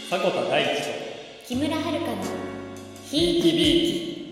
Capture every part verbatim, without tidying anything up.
迫田大地と木村遥のひいきびいき。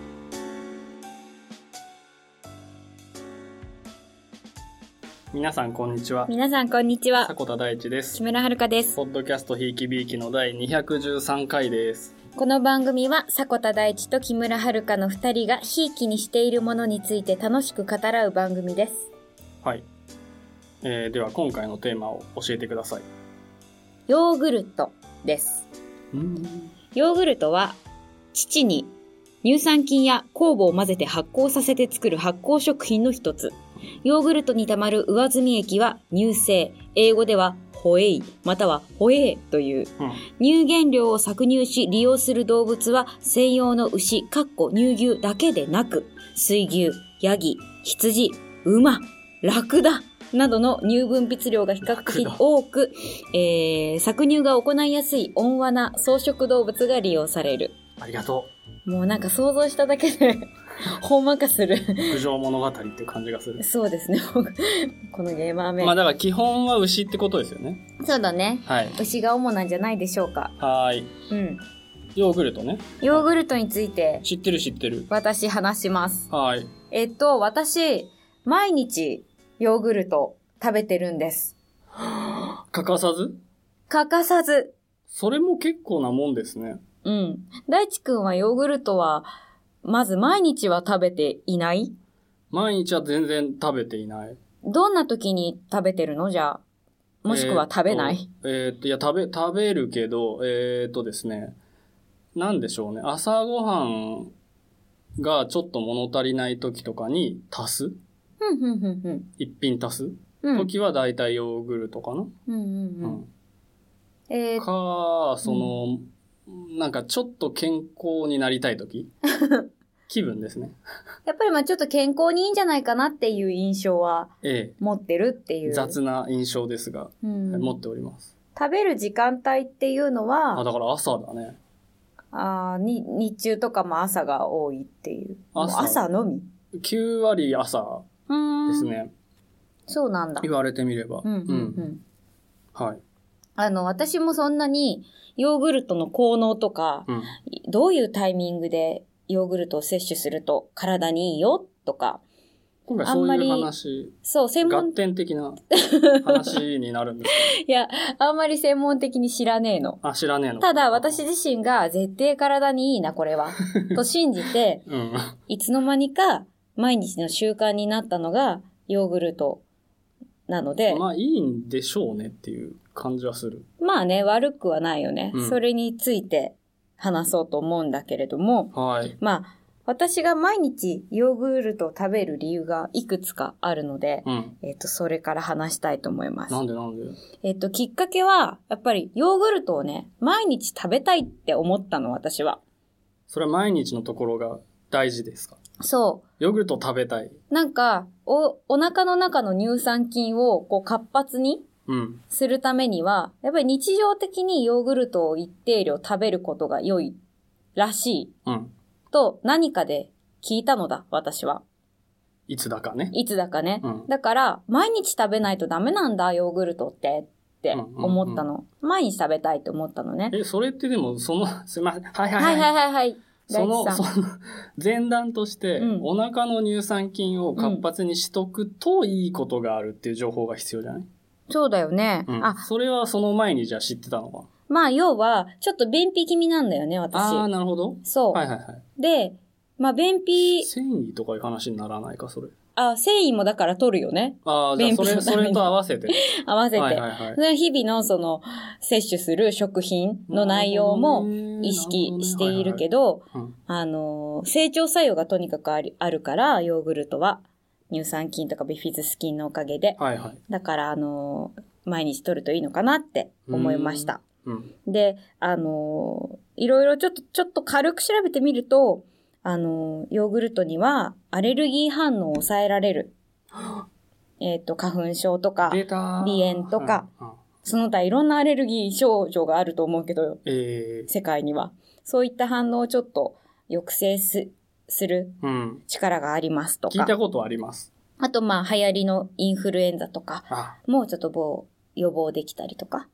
皆さんこんにちは。 皆さんこんにちは。 迫田大地です。 木村遥です。 ポッドキャストひいきびいきのだいにひゃくじゅうさんかいです。 この番組は迫田大地と木村遥のふたりがひいきにしているものについて楽しく語らう番組です。 はい、えー、では今回のテーマを教えてください。 ヨーグルトです。ヨーグルトは乳に乳酸菌や酵母を混ぜて発酵させて作る発酵食品の一つ。ヨーグルトにたまる上澄み液は乳精、英語ではホエイまたはホエーという、うん、乳原料を搾乳し利用する動物は専用の牛、かっこ乳牛だけでなく水牛、ヤギ、羊、馬、ラクダなどの乳分泌量が比較的多く、えー、搾乳が行いやすい温和な草食動物が利用される。 ありがとう。もうなんか想像しただけでほんまかする牧場物語っていう感じがする。 そうですねこのゲーマー名。 まあだから基本は牛ってことですよね。 そうだね、 はい、 牛が主なんじゃないでしょうか。 はい、うん、ヨーグルトね。 ヨーグルトについて知ってる知ってる。 私話します。 はい。 えっと私毎日ヨーグルト食べてるんです。 欠かさず欠かさず。 それも結構なもんですね。 うん。大地くんはヨーグルトはまず毎日は食べていない？ 毎日は全然食べていない。 どんな時に食べてるの？じゃあ。もしくは食べない？ えー、っと、いや、食べ、食べるけど、えー、っとですね、なんでしょうね。朝ごはんがちょっと物足りない時とかに足す。 ふんふんふんふん。 一品足す、うん、時はだいたいヨーグルトかな。うんうんうん。うん、えー、か、その、うん、なんかちょっと健康になりたい時気分ですね。 やっぱりまあちょっと健康にいいんじゃないかなっていう印象は持ってるっていう。 ええ、雑な印象ですが、うん、持っております。 食べる時間帯っていうのは、 あ、だから朝だね。 あに日中とかも朝が多いっていう。朝、朝のみ ? きゅう 割朝ですね。 そうなんだ。 言われてみれば。うんうんうん。うん、はい。 あの、私もそんなにヨーグルトの効能とか、うん、どういうタイミングでヨーグルトを摂取すると体にいいよとか。 今回そういう話。 そう、専門。 合点的な話になるんですかいや、あんまり専門的に知らねえの。 あ、知らねえの。 ただ私自身が絶対体にいいな、これは。と信じて、うん、いつの間にか毎日の習慣になったのがヨーグルトなので。 まあいいんでしょうねっていう感じはする。 まあね、悪くはないよね。うん、それについて話そうと思うんだけれども。 はい。 まあ、私が毎日ヨーグルトを食べる理由がいくつかあるので、うん、えっと、それから話したいと思います。 なんでなんで？ えっと、きっかけは、やっぱりヨーグルトをね、毎日食べたいって思ったの、私は。 それは毎日のところが大事ですか？ そう。 ヨーグルトを食べたい。 なんか、お、お腹の中の乳酸菌をこう活発にするためには、やっぱり日常的にヨーグルトを一定量食べることが良いらしい。うん。と何かで聞いたのだ、私は。 いつだかね。 いつだかね。うん、だから、毎日食べないとダメなんだ、ヨーグルトって、って思ったの。うんうんうん、毎日食べたいと思ったのね。 え、それってでも、その、すいません。はいはいはい。はいはいはいはい。 その、その、前段として、うん、お腹の乳酸菌を活発にしとくといいことがあるっていう情報が必要じゃない？ そうだよね。 うん、あ、それはその前にじゃあ知ってたのか？ まあ、要は、ちょっと便秘気味なんだよね、私。 ああ、なるほど。 そう。 はいはいはい。 で、まあ、便秘。 繊維とかいう話にならないか、それ。 あ、繊維もだから取るよね。 ああ、じゃあそれ、それと合わせて。 合わせて。 はいはいはい。 日々のその、摂取する食品の内容も意識しているけど、あの、成長作用がとにかくある、あるから、ヨーグルトは。乳酸菌とかビフィズス菌のおかげで。 はいはい。 だから、あの、毎日取るといいのかなって思いました。うん、で、あの、いろいろちょっと、ちょっと軽く調べてみると、あの、ヨーグルトにはアレルギー反応を抑えられる。えっと、花粉症とか、鼻炎とか、うんうん、その他いろんなアレルギー症状があると思うけど、えー、世界には。そういった反応をちょっと抑制す、する力がありますとか、うん。 聞いたことあります。 あと、まあ、流行りのインフルエンザとかもちょっと予防できたりとか。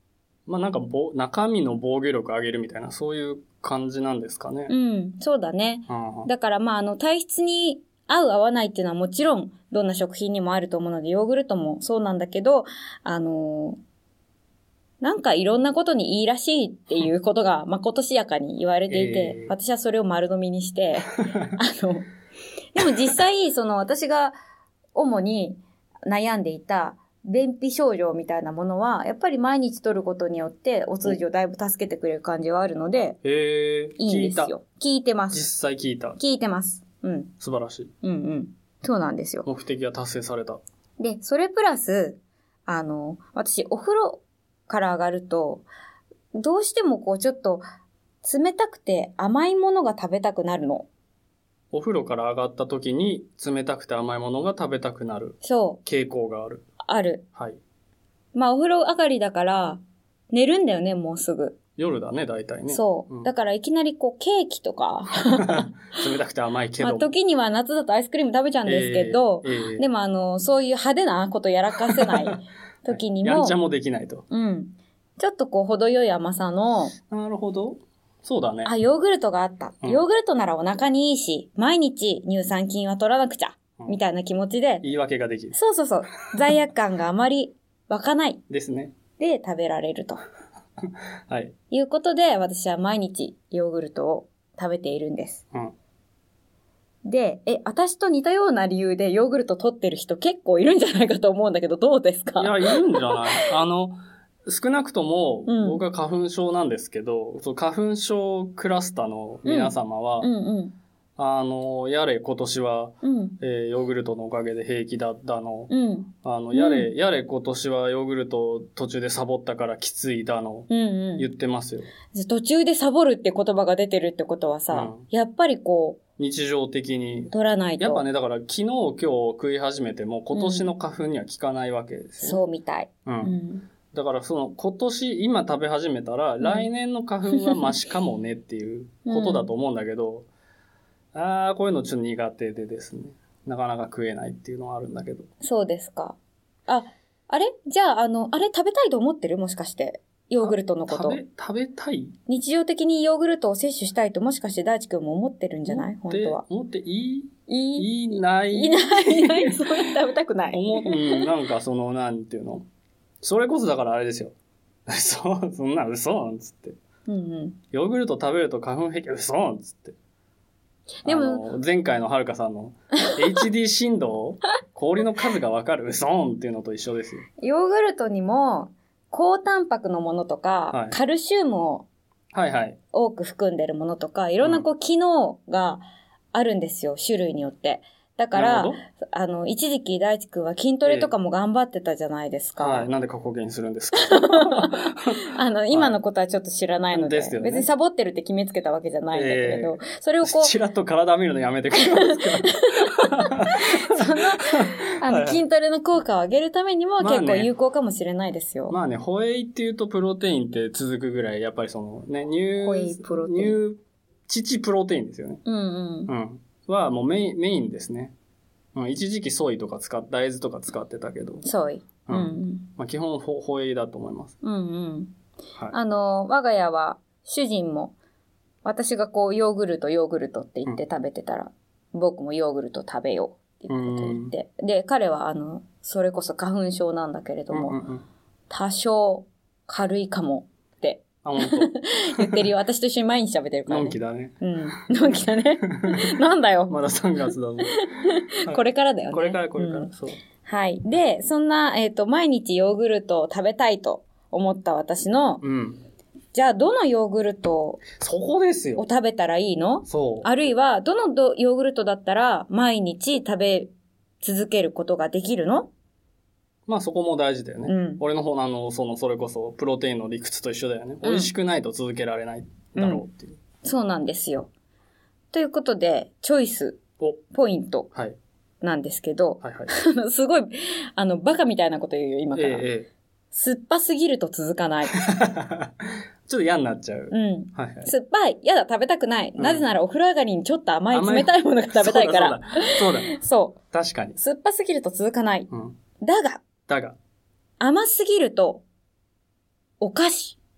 まあなんかぼ中身の防御力上げるみたいな、そういう感じなんですかね。 うん、そうだね。 ああだからまああの体質に合う合わないっていうのはもちろんどんな食品にもあると思うので、ヨーグルトもそうなんだけど、あのー、なんかいろんなことにいいらしいっていうことがまことしやかに言われていて、えー、私はそれを丸飲みにして、あの、でも実際その私が主に悩んでいた便秘症状みたいなものは、やっぱり毎日取ることによってお通じをだいぶ助けてくれる感じはあるので、 へー、 いいんですよ。聞い、聞いてます。 実際聞いた。 聞いてます。うん。 素晴らしい。 うんうん。そうなんですよ。 目的が達成された。 で、それプラス、あの、私お風呂から上がると、どうしてもこうちょっと冷たくて甘いものが食べたくなるの。 お風呂から上がった時に冷たくて甘いものが食べたくなる。 そう。 傾向がある。 ある。 はい。 まあお風呂上がりだから寝るんだよね、もうすぐ。 夜だね、大体ね。 そう。うん、だからいきなりこうケーキとか。 冷たくて甘いけど。 まあ時には夏だとアイスクリーム食べちゃうんですけど、えーえー、でもあの、そういう派手なことやらかせない時にも。 やんちゃもできないと。 うん。ちょっとこう程よい甘さの。 なるほど。そうだね。 あ、ヨーグルトがあった。うん、ヨーグルトならお腹にいいし、毎日乳酸菌は取らなくちゃ。うん、みたいな気持ちで。 言い訳ができる。 そうそうそう。罪悪感があまり湧かない。 ですね。 で、食べられると。 はい。 いうことで、私は毎日ヨーグルトを食べているんです。 うん。 で、え、私と似たような理由でヨーグルト取ってる人結構いるんじゃないかと思うんだけど、どうですか？ いや、いるんじゃないあの、少なくとも、僕は花粉症なんですけど、うん、そう花粉症クラスターの皆様は、 うんうんうん、 あの、やれ今年は、 うんえー、ヨーグルトのおかげで平気だったの、 うん、 あの、やれ、うん、やれ今年はヨーグルト途中でサボったからきついだの、 うんうん、 言ってますよ。 途中でサボるって言葉が出てるってことはさ、うん、やっぱりこう、 日常的に。 取らないと。 やっぱね、だから昨日今日食い始めても今年の花粉には効かないわけですよ、ねうん。そうみたい。 うん。うんだからその今年今食べ始めたら、うん、来年の花粉はマシかもねっていうことだと思うんだけど、うん、ああこういうのちょっと苦手でですね、なかなか食えないっていうのはあるんだけど。 そうですか。あ、あれじゃああのあれ食べたいと思ってるもしかしてヨーグルトのこと。 食べ食べたい？ 日常的にヨーグルトを摂取したいともしかして大地君も思ってるんじゃない？本当は。 思っていい？ いいないいないいないそうやって食べたくない。 思うんなんかそのなんていうの。それこそだからあれですよ。そう、そんな嘘なんつって。 うんうん。 ヨーグルト食べると花粉平気嘘なんつって。 でも、 前回のはるかさんの エイチディー 振動氷の数がわかる嘘っていうのと一緒ですよ。 ヨーグルトにも高タンパクのものとか、はい、カルシウムを多く含んでるものとか、いろんなこう機能があるんですよ、種類によって。だから、あの、一時期大地くんは筋トレとかも頑張ってたじゃないですか。 えー、はい。なんで過去形にするんですかあの、今のことはちょっと知らないので、はいでね、別にサボってるって決めつけたわけじゃないんだけれど、えー、それをこう。 ちらっと体見るのやめてくれますかその、あの、筋トレの効果を上げるためにも結構有効かもしれないですよ。 まあね、ホエイっていうとプロテインって続くぐらい、やっぱりそのね、乳、 ホエイプロテイン。乳、乳プロテインですよね。 うんうん。 うん。はもうメイン、メインですね。うん、一時期ソイとか使っ、大豆とか使ってたけど。 ソイ。 うん。うん、まあ基本ホ、ホエイだと思います。 うんうん。はい。あの、我が家は主人も、私がこうヨーグルトヨーグルトって言って食べてたら、うん、僕もヨーグルト食べようっていうことを言って。で、彼はあの、それこそ花粉症なんだけれども、うんうんうん、多少軽いかもって。 あ、本当言ってるよ。私と一緒に毎日食べてるからね。 のんきだね。 うん。のんきだね。なんだよ。 まださんがつだぞ。 これからだよね。 これからこれから、うん、そう。 はい。で、そんな、えっと、毎日ヨーグルトを食べたいと思った私の、 うん。 じゃあ、どのヨーグルトそこですよ。 を食べたらいいの？ そう。 あるいは、どのどヨーグルトだったら毎日食べ続けることができるの？ まあそこも大事だよね。 うん、 俺の方のあの、その、それこそ、プロテインの理屈と一緒だよね。うん、美味しくないと続けられないだろうっていう。 うん、そうなんですよ。ということで、チョイス、ポイント、なんですけど、 はいはいはい、 すごい、あの、バカみたいなこと言うよ、今から。 ええ、 酸っぱすぎると続かない。 ちょっと嫌になっちゃう。 うん。 はいはい、 酸っぱい。やだ、食べたくない。うん、なぜならお風呂上がりにちょっと甘い冷たいものが食べたいから。 そうだ、そうだ。そうだ。 そう。 確かに。 酸っぱすぎると続かない。 うん、 だが、 だが、 甘すぎると、お菓子。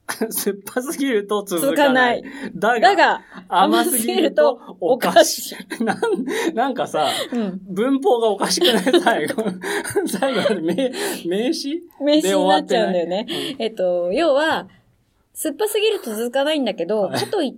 酸っぱすぎると続かない。だが、 だが甘すぎるとおかしい。なん、なんかさ、うん、文法がおかしくない最後。最後まで名、名詞名詞になっちゃうんだよね。うん、えっと、要は、酸っぱすぎると続かないんだけど、はい、かといって、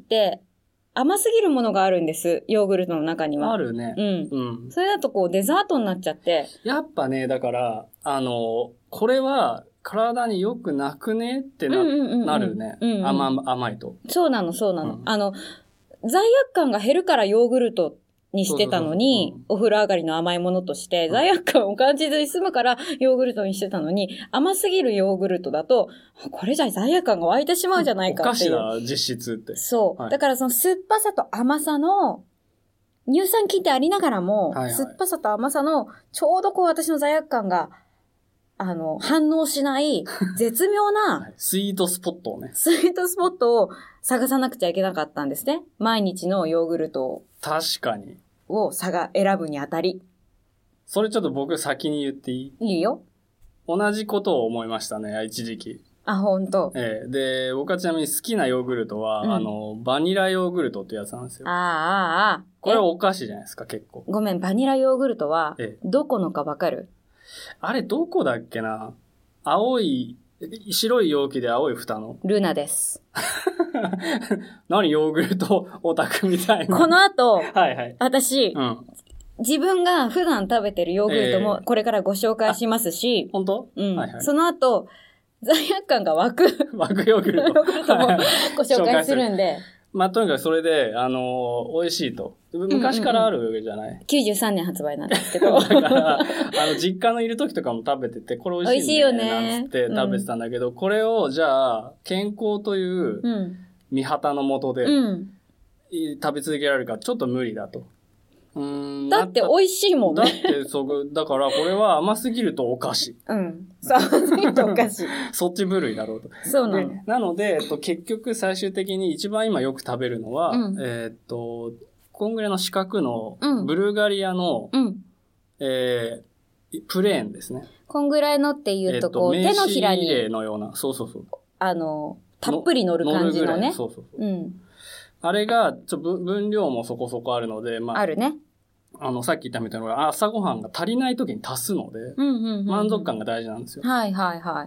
甘すぎるものがあるんです。ヨーグルトの中には。 あるね。 うん。うん。それだとこうデザートになっちゃって。 やっぱね、だから、あの、これは体に良くなくねってな、うんうんうんうん、なるね、うんうん。甘、甘いと。 そうなの、そうなの。うん、あの、罪悪感が減るからヨーグルトにしてたのに、そうそうそう、うん、お風呂上がりの甘いものとして、罪悪感を感じずに済むからヨーグルトにしてたのに、甘すぎるヨーグルトだと、これじゃ罪悪感が湧いてしまうじゃないかっていう。 おかしな実質って。 そう。はい、だからその酸っぱさと甘さの、乳酸菌ってありながらも、はいはい、酸っぱさと甘さの、ちょうどこう私の罪悪感が、あの、反応しない絶妙なスイートスポットをね。 スイートスポットを探さなくちゃいけなかったんですね。毎日のヨーグルトを。 確かに。 を探、選ぶにあたり。 それちょっと僕先に言っていい？ いいよ。 同じことを思いましたね、一時期。 あ、ほんと。 ええ。で、僕はちなみに好きなヨーグルトは、うん、あの、バニラヨーグルトってやつなんですよ。 ああ、ああ。 これはお菓子じゃないですか、結構。 ごめん、バニラヨーグルトは、どこのかわかる？ あれ、どこだっけな？青い、白い容器で青い蓋の。 ルナです。 何ヨーグルトオタクみたいな。 この後、 はいはい、 私、うん、自分が普段食べてるヨーグルトもこれからご紹介しますし、 えー、本当？ うん、はいはい。その後、罪悪感が湧く。 湧くヨーグルト。 ヨーグルトもご紹介するんで。 まあ、とにかくそれで、あのー、美味しいと。昔からあるわけじゃない、うんうんうん、 きゅうじゅうさんねん発売なんですけど。 だから、あの、実家のいる時とかも食べてて、これ美味しいんだよね。美味しいよね。なんつって食べてたんだけど、うん、これを、じゃあ、健康という、見旗のもとで、うん、食べ続けられるか、ちょっと無理だと。 うーんだって美味しいもんね。 だってそう、だからこれは甘すぎるとお菓子。 うん。そう、甘すぎるとお菓子。 そっち部類だろうと。 そうなの。 なので、えっと、結局最終的に一番今よく食べるのは、うん、えー、っと、こんぐらいの四角の、ブルガリアの、うん、えー、プレーンですね。 こんぐらいのっていうと、こう、えー、手のひらに。 名刺入れのような、そうそうそう。 あの、たっぷり乗る感じのね。 のそうそうそう。うん。あれが、ちょ、分量もそこそこあるので、まあ。 あるね。 あの、さっき言ったみたいな、朝ごはんが足りない時に足すので、うんうんうんうん、満足感が大事なんですよ。 はいはいはい。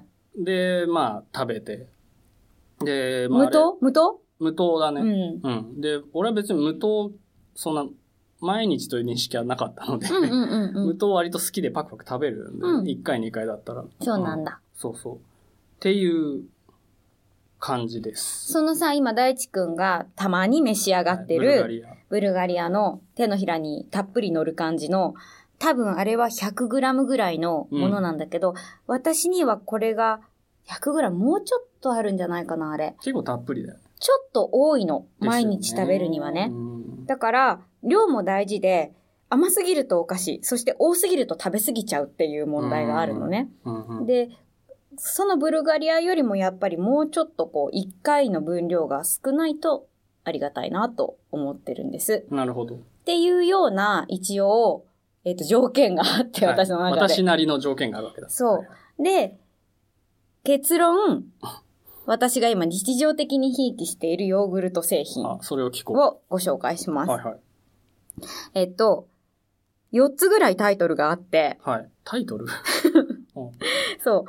で、まあ、食べて。で、まあ。 無糖？無糖？ 無糖だね。うん。うん。で、俺は別に無糖、そんな、毎日という認識はなかったので、うんうんうんうん、無糖割と好きでパクパク食べるんで、うん、いっかいにかいだったら。 そうなんだ。 そうそう。っていう感じです。 そのさ、今大地くんがたまに召し上がってる、はい、ブルガリア。ブルガリアの手のひらにたっぷり乗る感じの、多分あれは ひゃくグラム ぐらいのものなんだけど、うん、私にはこれが ひゃくグラム もうちょっとあるんじゃないかな、あれ。 結構たっぷりだよ。 ちょっと多いの。毎日食べるにはね。だから、量も大事で、甘すぎるとお菓子、そして多すぎると食べ過ぎちゃうっていう問題があるのね。うんうん、で、そのブルガリアよりもやっぱりもうちょっとこう、いっかいの分量が少ないとありがたいなと思ってるんです。 なるほど。 っていうような、一応、えっと、条件があって、私の中で、 はい。私なりの条件があるわけだ。 そう。で、結論、私が今日常的にひいきしているヨーグルト製品をご紹介します。はいはい。えっと、よっつぐらいタイトルがあって。 はい。タイトルそう。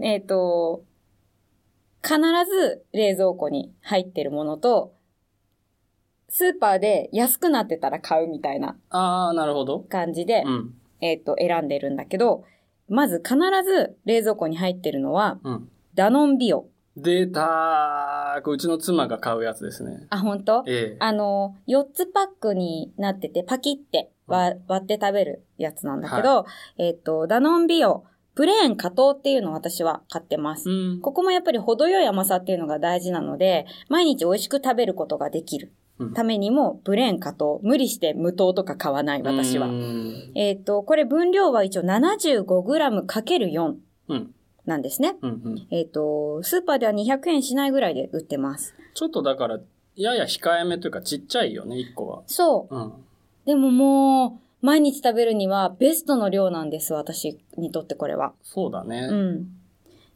えっと、必ず冷蔵庫に入ってるものと、スーパーで安くなってたら買うみたいな。 ああ、なるほど。 感じで、うん、えっと、選んでるんだけど、まず必ず冷蔵庫に入ってるのは、うん、ダノンビオ。 データー、うちの妻が買うやつですね。 あ、ほんと？ええ。あの、よっつパックになってて、パキって割って食べるやつなんだけど、はい、えっと、ダノンビオ、プレーン加糖っていうのを私は買ってます。うん、ここもやっぱり程よい甘さっていうのが大事なので、毎日美味しく食べることができる。うん、ためにも、プレーン加糖。無理して無糖とか買わない、私は。えっと、これ分量は一応 ななじゅうごグラムかけるよん。うんなんですね。うんうん、えっと、スーパーではにひゃくえんしないぐらいで売ってます。 ちょっとだから、やや控えめというかちっちゃいよね、いっこは。 そう。うん、でももう、毎日食べるにはベストの量なんです、私にとってこれは。 そうだね。うん。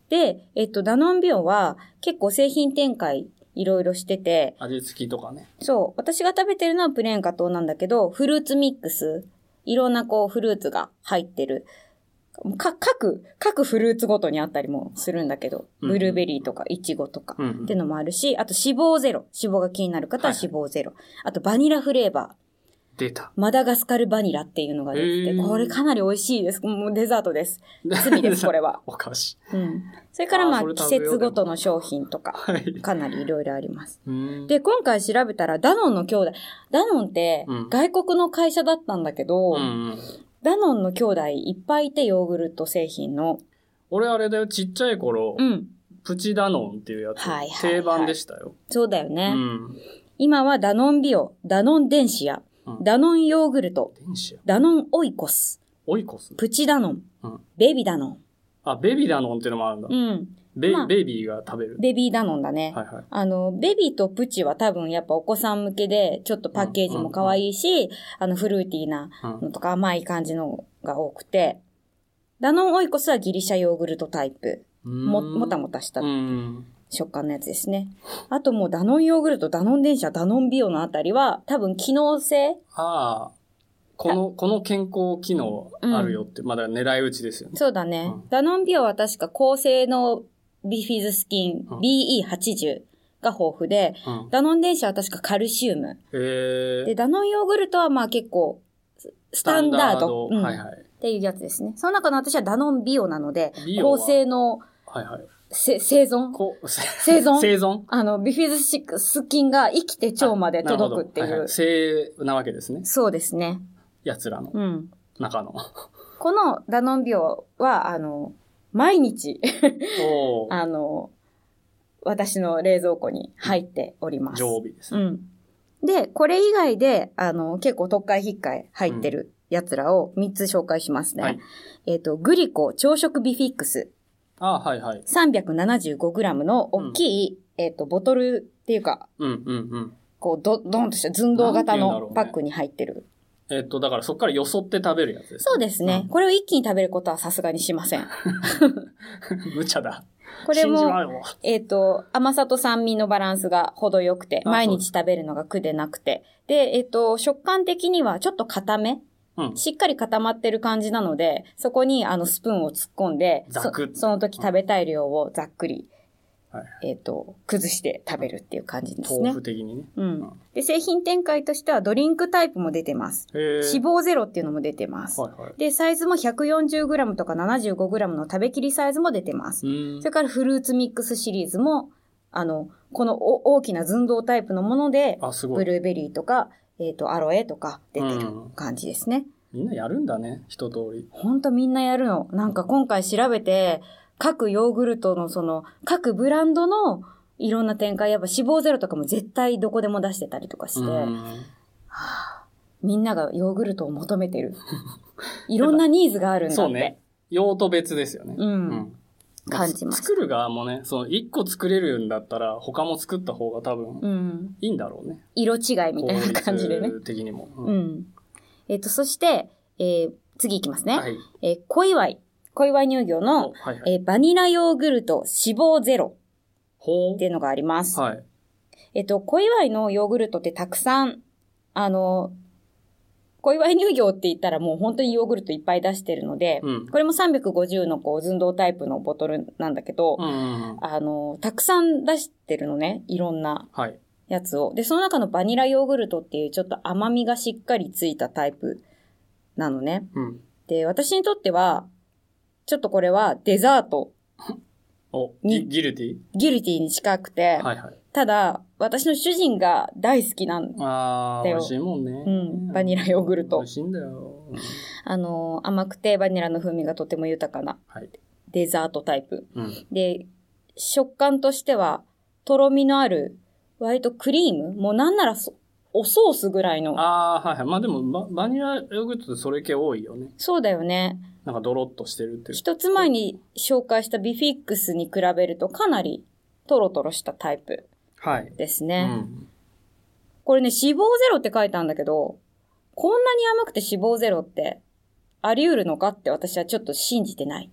で、えっと、ダノンビオは結構製品展開いろいろしてて。 味付きとかね。 そう。私が食べてるのはプレーン加糖なんだけど、フルーツミックス。いろんなこうフルーツが入ってる。か、各、各フルーツごとにあったりもするんだけど、ブルーベリーとかイチゴとかっていうのもあるし、あと脂肪ゼロ。脂肪が気になる方は脂肪ゼロ。はいはい、あとバニラフレーバー。 出た。 マダガスカルバニラっていうのが出てて、これかなり美味しいです。もうデザートです。罪です、これは。 お菓子。 うん。それからまあ季節ごとの商品とか、かなりいろいろあります。で、今回調べたらダノンの兄弟。ダノンって外国の会社だったんだけど、うんうん、ダノンの兄弟いっぱいいて、ヨーグルト製品の。 俺あれだよ、ちっちゃい頃、うん、プチダノンっていうやつ、はいはいはい、定番でしたよ。 そうだよね。うん、今はダノンビオ、ダノンデンシア、うん、ダノンヨーグルト、ダノンオイコス、 オイコス、 プチダノン、うん、ベビダノン。 あ、ベビダノンっていうのもあるんだ。うん。ベ、まあ、ベビーが食べる。 ベビーダノンだね。はいはい。あの、ベビーとプチは多分やっぱお子さん向けで、ちょっとパッケージも可愛いし、うんうんうん、あの、フルーティーなのとか甘い感じのが多くて、ダノンオイコスはギリシャヨーグルトタイプ。も、もたもたした食感のやつですね。あともうダノンヨーグルト、ダノン電車、ダノンビオのあたりは多分機能性。 ああ。この、この健康機能あるよって、うん、まだ狙い撃ちですよね。 そうだね。うん、ダノンビオは確か高性能ビフィズス菌、うん、ビーイーはちじゅう が豊富で、うん、ダノン電車は確かカルシウム。へー。で、ダノンヨーグルトはまあ結構、スタンダード。スタンダード、うん、はいはい。っていうやつですね。その中の私はダノンビオなので、高性能、はいはい。生存生存生存あの、ビフィズス菌が生きて腸まで届くっていう。はいはいはい、 生なわけですね。 そうですね。 奴らの中の、うん、 このダノンビオはあの毎日あの私の冷蔵庫に入っております。 常備ですね。うん。 でこれ以外であの結構特会引っかい入ってる奴らをみっつ紹介しますね。はい、えっとグリコ朝食ビフィックス。 あはいはい。 さんびゃくななじゅうごグラム の大きい、うん、えっとボトルっていうか、うんうんうん、こうドドンとした寸胴型のパックに入ってる。 えっと、だからそっからよそって食べるやつですね。 そうですね。うん、これを一気に食べることはさすがにしません。 無茶だ。 これも、えっと、甘さと酸味のバランスが程よくて、毎日食べるのが苦でなくて。で、えっと、食感的にはちょっと固め。うん、しっかり固まってる感じなので、そこにあのスプーンを突っ込んで、 ざっくそ、その時食べたい量をざっくり。はい、えっと、崩して食べるっていう感じですね。 豆腐的にね。 うん。で、製品展開としてはドリンクタイプも出てます。脂肪ゼロっていうのも出てます。はいはい、で、サイズも ひゃくよんじゅうグラム とか ななじゅうごグラム の食べきりサイズも出てます。それからフルーツミックスシリーズも、あの、この大きな寸胴タイプのもので、ブルーベリーとか、えっと、アロエとか出てる感じですね。 みんなやるんだね、一通り。 ほんとみんなやるの。なんか今回調べて、各ヨーグルトのその、各ブランドのいろんな展開、やっぱ脂肪ゼロとかも絶対どこでも出してたりとかして、はあ、みんながヨーグルトを求めてる。いろんなニーズがあるんだって。 そうね。用途別ですよね。うん。うん、 感じます。 作る側もね、その一個作れるんだったら他も作った方が多分いいんだろうね。うん、 色違いみたいな感じでね。 的にも。 うん。うん、えっと、そして、えー、次いきますね。はい。えー、小祝い。小祝乳業の、はいはい、えー、バニラヨーグルト脂肪ゼロっていうのがあります。はい。えっと、小祝のヨーグルトってたくさん、あの、小祝乳業って言ったらもう本当にヨーグルトいっぱい出してるので、うん、これもさんびゃくごじゅうのこう寸胴タイプのボトルなんだけど、うんうんうん、あの、たくさん出してるのね、いろんなやつを。はい、で、その中のバニラヨーグルトっていうちょっと甘みがしっかりついたタイプなのね。うん、で、私にとっては、ちょっとこれはデザートおギギルティギルティに近くて、はいはい、ただ、私の主人が大好きなんだよ。 ああ、美味しいもんね。 うん、バニラヨーグルト。 美味しいんだよ。 あの、甘くてバニラの風味がとても豊かなデザートタイプ。はい、で、食感としては、とろみのある、割とクリームもうなんならおソースぐらいの。 ああ、はいはい。まあでもバ、バニラヨーグルトってそれ系多いよね。 そうだよね。 なんかドロッとしてるっていう。 一つ前に紹介したビフィックスに比べるとかなりトロトロしたタイプですね。はいうん、これね、脂肪ゼロって書いたんだけど、こんなに甘くて脂肪ゼロってあり得るのかって私はちょっと信じてない。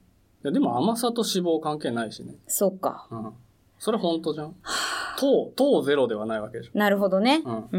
やでも甘さと脂肪関係ないしね。 そうか。 うん。それ本当じゃん。糖、糖ゼロではないわけでしょ。 なるほどね。 うん。 うん。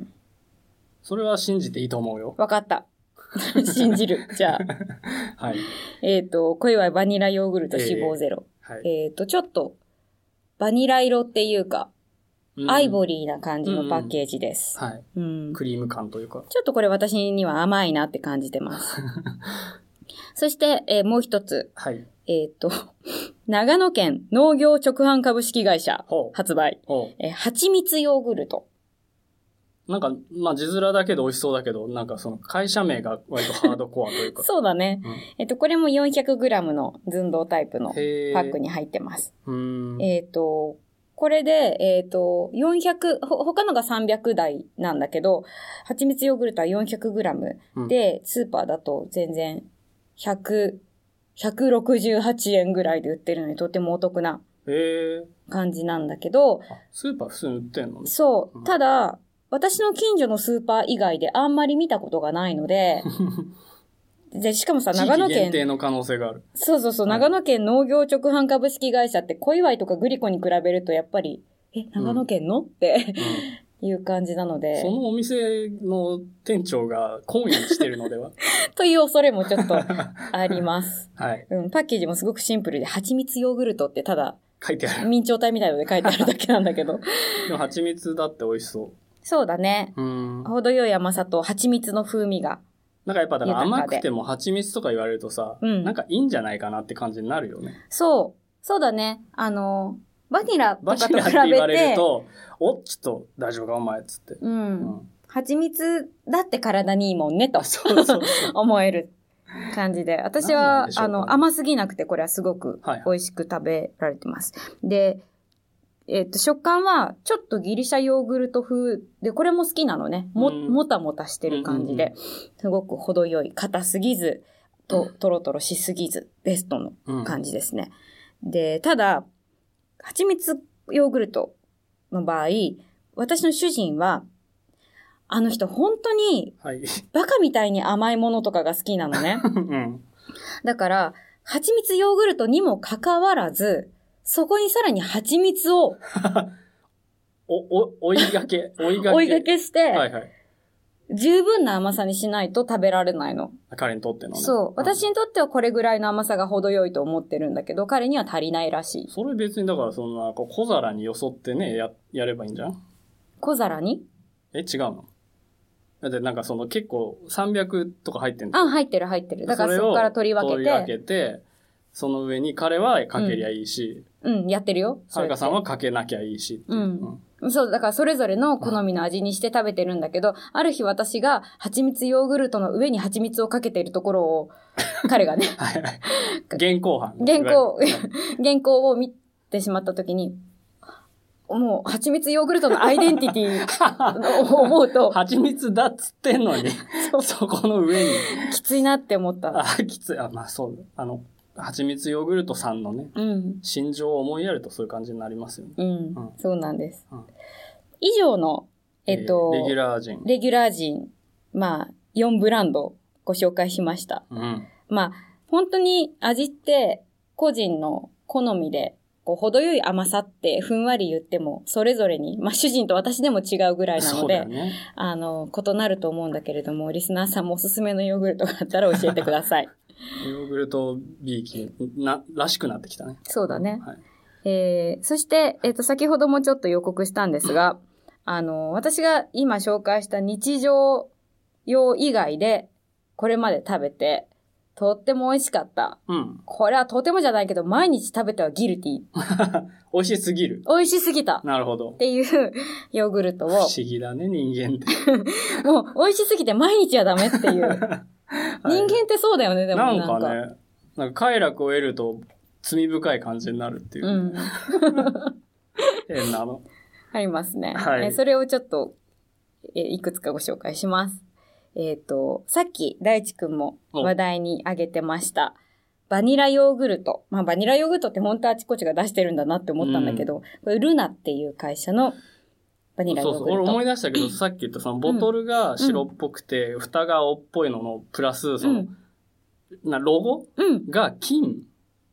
それは信じていいと思うよ。 わかった。信じる。じゃあ。はい。 えっと、小祝バニラヨーグルト脂肪ゼロ。えー、はい、えっと、ちょっと、バニラ色っていうか、うん、アイボリーな感じのパッケージです。 うんうん、はい、うん。クリーム感というか。 ちょっとこれ私には甘いなって感じてます。そして、えー、もう一つ。はい。えっと、長野県農業直販株式会社発売。えー、蜂蜜ヨーグルト。 なんか、まあ、字面だけど美味しそうだけど、なんかその会社名が割とハードコアというか。 そうだね。うん、えっと、これも よんひゃくグラム の寸胴タイプのパックに入ってます。えっと、これで、えっと、よんひゃく、ほ、他のがさんびゃくだいなんだけど、蜂蜜ヨーグルトは よんひゃくグラム で、うん、スーパーだと全然ひゃく、ひゃくろくじゅうはちえんぐらいで売ってるのにとてもお得な感じなんだけど。 スーパー普通に売ってんのね。 そう。うん、ただ、私の近所のスーパー以外であんまり見たことがないので、で、しかもさ、長野県。 地域限定の可能性がある。 そうそうそう、はい、長野県農業直販株式会社って小祝とかグリコに比べるとやっぱり、え、長野県の、うん、って、うん、いう感じなので。 そのお店の店長が懇意してるのではという恐れもちょっとあります。はい、うん。パッケージもすごくシンプルで、蜂蜜ヨーグルトってただ、 書いてある。 明朝体みたいので書いてあるだけなんだけど。 でも蜂蜜だって美味しそう。 そうだね。うん。程よい甘さと蜂蜜の風味が。 なんかやっぱだから甘くても蜂蜜とか言われるとさ、うん、なんかいいんじゃないかなって感じになるよね。 そう。そうだね。あの、バニラとかと比べて。バニラって言われると、お、ちょっと大丈夫かお前っつって。うん。 うん、蜂蜜だって体にいいもんねと。そうそうそう思える感じで。私は、あの、甘すぎなくてこれはすごく美味しく食べられてます。はいはい、で、えっと、食感は、ちょっとギリシャヨーグルト風で、これも好きなのね。も、もたもたしてる感じで、すごく程よい、硬すぎず、と、とろとろしすぎず、ベストの感じですね。うん、で、ただ、蜂蜜ヨーグルトの場合、私の主人は、あの人本当に、バカみたいに甘いものとかが好きなのね。うん、だから、蜂蜜ヨーグルトにもかかわらず、そこにさらに蜂蜜をお、お、追いがけ、追いがけ。 追いがけして、はいはい。十分な甘さにしないと食べられないの。 彼にとってのね。 そう。私にとってはこれぐらいの甘さが程よいと思ってるんだけど、彼には足りないらしい。 それ別にだからそんな、小皿によそってね、や、やればいいんじゃん？ 小皿に？ え、違うの？だってなんかその結構さんびゃくとか入ってんの？ あ、入ってる入ってる。だからそこから取り分けて。 取り分けて、その上に彼はかけりゃいいし。 うん、うん、やってるよ。 はるかさんはかけなきゃいいし。 うん。うん、そう、だからそれぞれの好みの味にして食べてるんだけど、ある日私が蜂蜜ヨーグルトの上に蜂蜜をかけているところを、彼がね。はいはい。 現行犯。 現行、現行を見てしまったときに、もう、蜂蜜ヨーグルトのアイデンティティを思うと。 蜂蜜だっつってんのに、そ, そこの上に。 きついなって思った。 あ、きつい。あ、まあそう。あの、蜂蜜ヨーグルトさんのね、うん、心情を思いやるとそういう感じになりますよね。 うん。うん、そうなんです。うん、以上の、えっと、 えー、レギュラー陣。 レギュラー陣、まあ、よんブランドご紹介しました。うん、まあ、本当に味って個人の好みで、こう、程よい甘さってふんわり言っても、それぞれに、まあ、主人と私でも違うぐらいなので、ね、あの、異なると思うんだけれども、リスナーさんもおすすめのヨーグルトがあったら教えてください。 ヨーグルトビーキな、らしくなってきたね。 そうだね。はい、えー、そして、えっと、先ほどもちょっと予告したんですが、あの、私が今紹介した日常用以外で、これまで食べて、とっても美味しかった。うん。これはとてもじゃないけど、毎日食べてはギルティー。美味しすぎる。 美味しすぎた。 なるほど。 っていうヨーグルトを。不思議だね、人間って。 もう、美味しすぎて毎日はダメっていう。はい、人間ってそうだよね、でもなんか。 なんかね、なんか快楽を得ると罪深い感じになるっていう。うん。変なの。 ありますね。はい。えそれをちょっと、えいくつかご紹介します。えっと、さっき大地くんも話題に挙げてました。バニラヨーグルト。まあバニラヨーグルトって本当あちこちが出してるんだなって思ったんだけど、うん、これルナっていう会社のバニラヨーグルト。そうそう、 俺思い出したけど、さっき言ったそのボトルが白っぽくて、うん、蓋が青っぽいののプラス、その、うん、なロゴ、うん、が金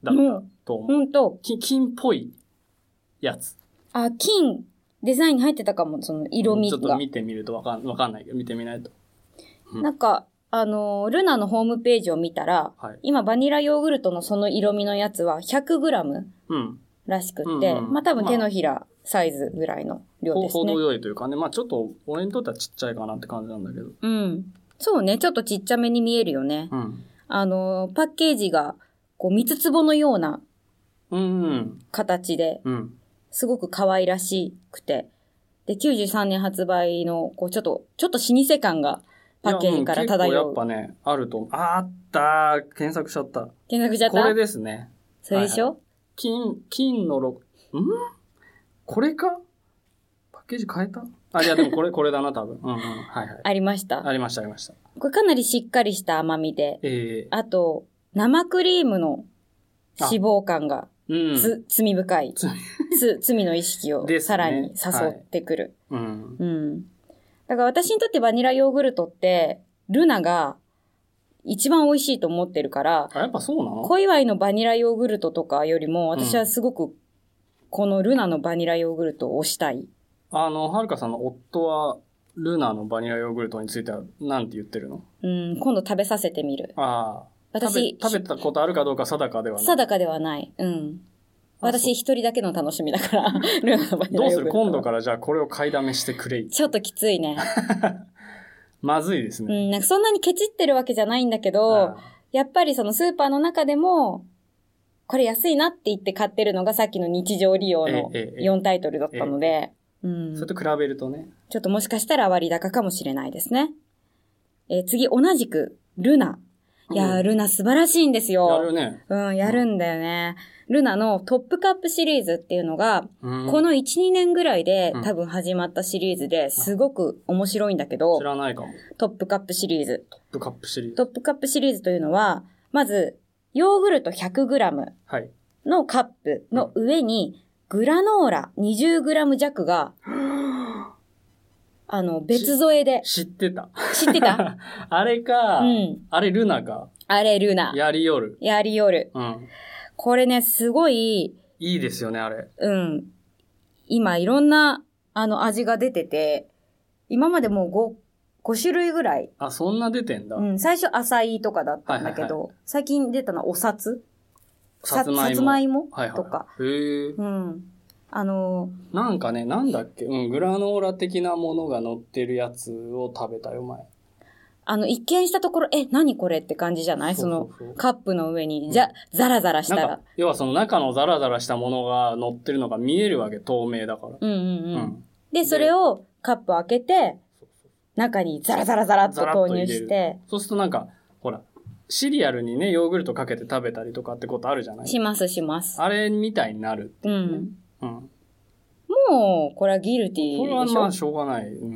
だったと思う。 ほんと。 金っぽいやつ。 あ、金、デザインに入ってたかも、その色味が。 ちょっと見てみるとわかん、わかんないけど、見てみないと。 うん、なんか、あの、ルナのホームページを見たら、はい、今バニラヨーグルトのその色味のやつは ひゃくグラム らしくって、うんうんうん、まあ多分手のひらサイズぐらいの量ですね。 程よいというかね、まあちょっと俺にとってはちっちゃいかなって感じなんだけど。 うん。そうね、ちょっとちっちゃめに見えるよね。うん、あの、パッケージが、こう、三つ壺のような形で、うんうん、すごく可愛らしくて、で、きゅうじゅうさんねん発売の、こう、ちょっと、ちょっと老舗感がパッケージから漂う。 結構やっぱね、あると、あったー、検索しちゃった。 検索しちゃった。 これですね。 それでしょ、はいはい、 金、金のろ、んこれかパッケージ変えたあ、いやでもこれ、これだな、多分。うんうん。はいはい。 ありました。 ありました、ありました。 これかなりしっかりした甘みで、えー、あと、生クリームの脂肪感が、うん、つ、罪深い。つ、罪の意識をさらに誘ってくる。ね、はい、うん。うん。だから私にとってバニラヨーグルトって、ルナが一番美味しいと思ってるから、 あ、やっぱそうなの？ 小祝いのバニラヨーグルトとかよりも、私はすごく、このルナのバニラヨーグルトを推したい。 あの、はるかさんの夫は、ルナのバニラヨーグルトについては何て言ってるの？ うん、今度食べさせてみる。ああ。 私食べ、食べたことあるかどうか定かではない。 定かではない。うん。私一人だけの楽しみだから、ルナのバニラヨーグルト。 どうする？今度からじゃあこれを買いだめしてくれ。 ちょっときついね。 まずいですね。 うん、なんかそんなにケチってるわけじゃないんだけど、やっぱりそのスーパーの中でも、これ安いなって言って買ってるのがさっきの日常利用のよんタイトルだったので、ええええうん、それと比べるとね。 ちょっともしかしたら割高かもしれないですね。えー、次、同じく、ルナ。いやー、うん、ルナ素晴らしいんですよ。 やるね。 うん、やるんだよね。うん、ルナのトップカップシリーズっていうのが、うん、このいち、にねんぐらいで多分始まったシリーズですごく面白いんだけど、 知らないかも。 トップカップシリーズ。 トップカップシリーズ。 トップカップシリーズというのは、まず、ヨーグルト ひゃくグラム のカップの上に、グラノーラ にじゅうグラム 弱が、あの、別添えで。 知ってた。 知ってたあれか、うん。あれルナか。 あれルナ。 やりよる。 やりよる。うん。これね、すごい。 いいですよね、あれ。 うん。今、いろんな、あの、味が出てて、今までもうご、ご種類ぐらい。 あ、そんな出てんだ。 うん。最初、アサイとかだったんだけど、はいはいはい、最近出たのはお札さつまいも。 さつまいもとか。 はいはい、へえ。 うん。あのー、なんかね、なんだっけ、うん、グラノーラ的なものが乗ってるやつを食べたよ、前。 あの、一見したところ、え、何これって感じじゃない？そうそうそう、その、カップの上に、じゃ、ザラザラしたら。 要はその中のザラザラしたものが乗ってるのが見えるわけ、透明だから。 うんうんうん。うん、で、それをカップ開けて、中にザラザラザラっと投入して。 そうするとなんか、ほら、シリアルにね、ヨーグルトかけて食べたりとかってことあるじゃない？ しますします。 あれみたいになるっていうね。うん。うん。 もう、これはギルティーでしょ？ これはまあしょうがない。うん。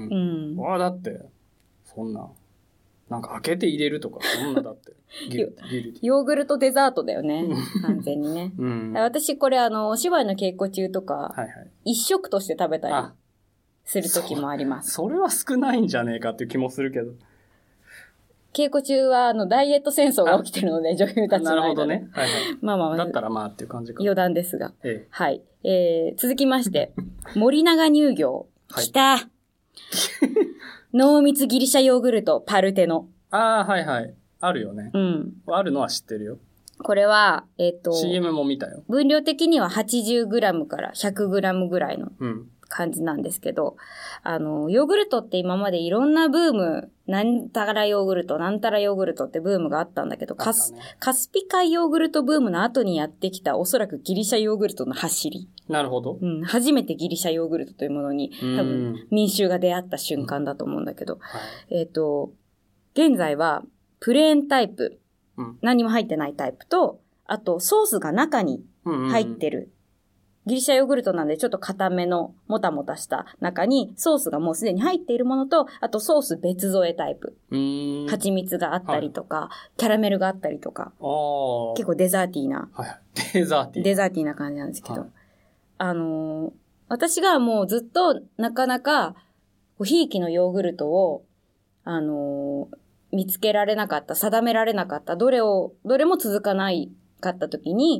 うん。あ、だって、そんな、なんか開けて入れるとか、そんなだって。ギルギルティー。 ヨーグルトデザートだよね。完全にね。うん。私これあの、お芝居の稽古中とか、はいはい、一食として食べたりする時もあります。 そ, それは少ないんじゃねえかっていう気もするけど。 稽古中は、あの、ダイエット戦争が起きてるので、女優たちの間で。 なるほどね。はいはい。 まあまあまあ。 だったらまあっていう感じか。 余談ですが。ええ、はい。えー、続きまして、森永乳業。はい、来た濃密ギリシャヨーグルト、パルテノ。 ああ、はいはい。あるよね。うん。あるのは知ってるよ。 これは、えっと。 シーエム も見たよ。 分量的には はちじゅうグラム から ひゃくグラム ぐらいの。うん。感じなんですけど、あの、ヨーグルトって今までいろんなブーム、なんたらヨーグルト、なんたらヨーグルトってブームがあったんだけど、ね、カス、カスピ海ヨーグルトブームの後にやってきたおそらくギリシャヨーグルトの走り。 なるほど。 うん。初めてギリシャヨーグルトというものに多分民衆が出会った瞬間だと思うんだけど、うんはい、えっと、現在はプレーンタイプ、うん、何も入ってないタイプと、あとソースが中に入ってる。うんうんうんギリシャヨーグルトなんでちょっと固めのもたもたした中にソースがもうすでに入っているものと、あとソース別添えタイプ。蜂蜜があったりとか、はい、キャラメルがあったりとか。結構デザーティーな。 はい。デザーティー。 デザーティーな感じなんですけど。はい、あのー、私がもうずっとなかなか、ひいきのヨーグルトを、あのー、見つけられなかった、定められなかった、どれを、どれも続かないかった時に、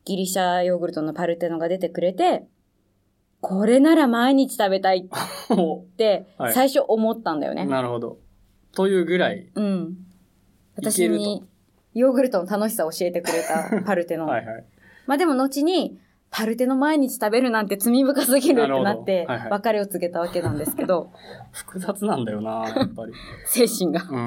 ギリシャヨーグルトのパルテノが出てくれて、これなら毎日食べたいって最初思ったんだよね。はい、 なるほど。というぐらい。 うん。私にヨーグルトの楽しさを教えてくれたパルテノ。はいはい。まあでも後に、パルテノ毎日食べるなんて罪深すぎるってなって、はいはい、別れを告げたわけなんですけど。 複雑なんだよな、やっぱり。 精神が。うん。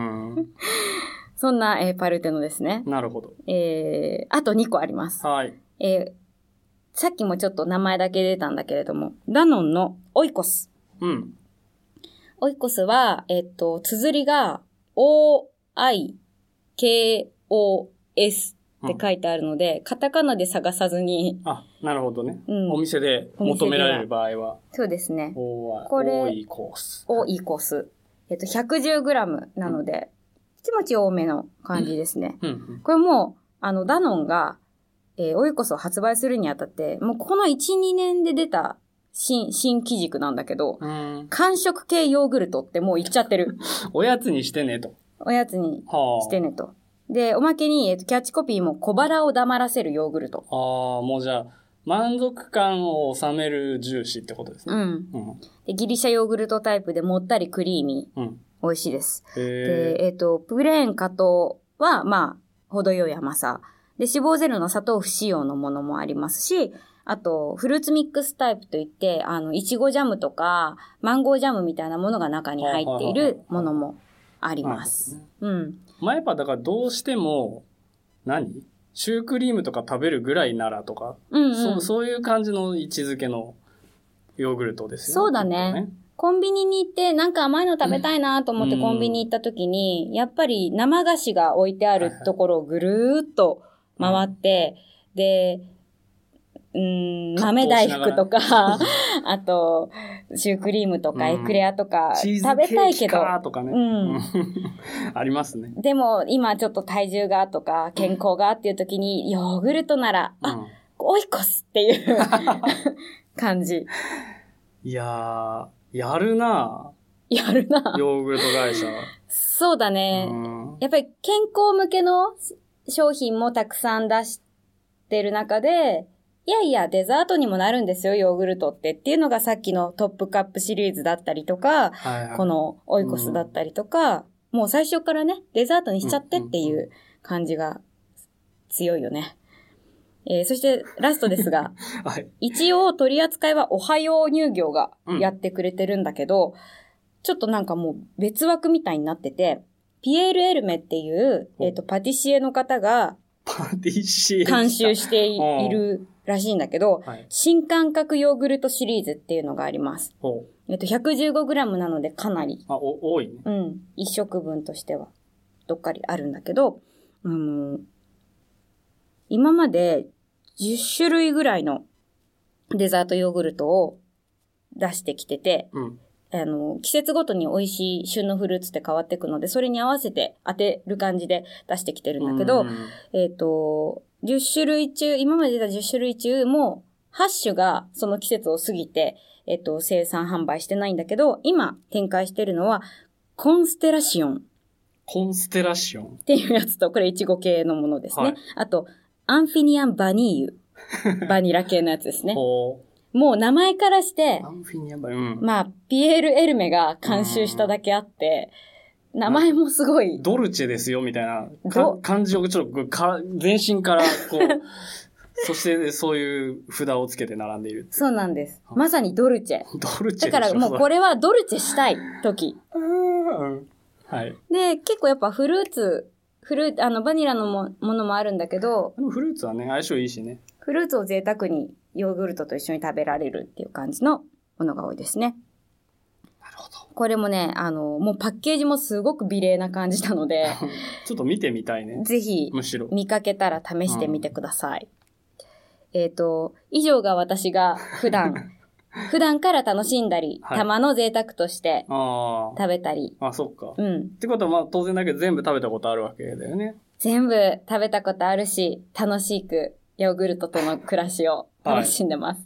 そんな、えー、パルテノですね。 なるほど。 えー、あとにこあります。 はい。 えー、さっきもちょっと名前だけ出たんだけれども、ダノンのオイコス。 うん。 オイコスは、えっと、綴りが オーアイケーオーエス。って書いてあるので、うん、カタカナで探さずに。 あ、なるほどね。うん、お店で求められる場合は。 そうですね。 おこれ、 多いコース。 多いコース。えっと、ひゃくじゅうグラム なので、ちもち多めの感じですね。 うんうん、 これも、あの、ダノンが、えー、オイコスを発売するにあたって、もうこのいち、にねんで出た新、新機軸なんだけど、間食系ヨーグルトってもう言っちゃってる。 おやつにしてねと。 おやつにしてねと。で、おまけに、えっと、キャッチコピーも小腹を黙らせるヨーグルト。 ああ、もうじゃあ、満足感を収めるジューシーってことですね。 うん。うん、でギリシャヨーグルトタイプでもったりクリーミー。うん。美味しいです。で、えっと、プレーン加糖は、まあ、程よい甘さ。で、脂肪ゼロの砂糖不使用のものもありますし、あと、フルーツミックスタイプといって、あの、いちごジャムとか、マンゴージャムみたいなものが中に入っているものもあります。うん。 まあ、やっぱだからどうしても、何シュークリームとか食べるぐらいならとか、うんうん、そう、そういう感じの位置づけのヨーグルトですよね。 そうだね。ねコンビニに行ってなんか甘いの食べたいなと思ってコンビニ行った時に、うん、やっぱり生菓子が置いてあるところをぐるーっと回って、うん、で、うーん、豆大福とか、あと、シュークリームとか、エクレアとか、食べたいけど。 とかね。 うん。 ありますね。 でも、今ちょっと体重がとか、健康がっていう時に、ヨーグルトなら、うん、あ、オイコスっていう感じ。 いやー、やるなぁ。やるなぁ。 ヨーグルト会社。 そうだね。やっぱり健康向けの商品もたくさん出してる中で、いやいや、デザートにもなるんですよ、ヨーグルトって。っていうのがさっきのトップカップシリーズだったりとか、はいはい、このオイコスだったりとか、うん、もう最初からね、デザートにしちゃってっていう感じが強いよね。えー、そしてラストですが、はい、一応取り扱いはおはよう乳業がやってくれてるんだけど、うん、ちょっとなんかもう別枠みたいになってて、ピエール・エルメっていう、えっと、パティシエの方が、 パティシエ監修しているらしいんだけど、はい、新感覚ヨーグルトシリーズっていうのがあります。えっと、ひゃくじゅうごグラム なのでかなり。 あ、お、多いね。 うん。一食分としては、どっかりあるんだけど、あのー、今までじゅっしゅるいぐらいのデザートヨーグルトを出してきてて、うん、あの、季節ごとに美味しい旬のフルーツって変わっていくので、それに合わせて当てる感じで出してきてるんだけど、えっと、じゅっしゅるい中、今まで出たじゅっしゅるい中も、はち種がその季節を過ぎて、えっと、生産販売してないんだけど、今展開してるのは、コンステラシオン。 コンステラシオンっていうやつと、これイチゴ系のものですね。はい、あと、アンフィニアンバニーユ。バニラ系のやつですね。ほうもう名前からして、 アンフィニアンバニーユ。うん、 まあ、ピエール・エルメが監修しただけあって、名前もすごい。 ドルチェですよ、みたいな感じをちょっとか全身からこう、そしてそういう札をつけて並んでいる。 そうなんです。まさにドルチェ。 ドルチェだからもうこれはドルチェしたい時。 うんはい。 で、結構やっぱフルーツ、フルーツ、あのバニラのもものもあるんだけど。 でもフルーツはね、相性いいしね。 フルーツを贅沢にヨーグルトと一緒に食べられるっていう感じのものが多いですね。 なるほど。 これもね、あの、もうパッケージもすごく美麗な感じなので。 ちょっと見てみたいね。 ぜひ、むしろ見かけたら試してみてください。うん、えっと、以上が私が普段、普段から楽しんだり、はい、たまの贅沢として食べたり。 ああ、そっか。 うん。 ってことはまあ当然だけど全部食べたことあるわけだよね。 全部食べたことあるし、楽しくヨーグルトとの暮らしを楽しんでます。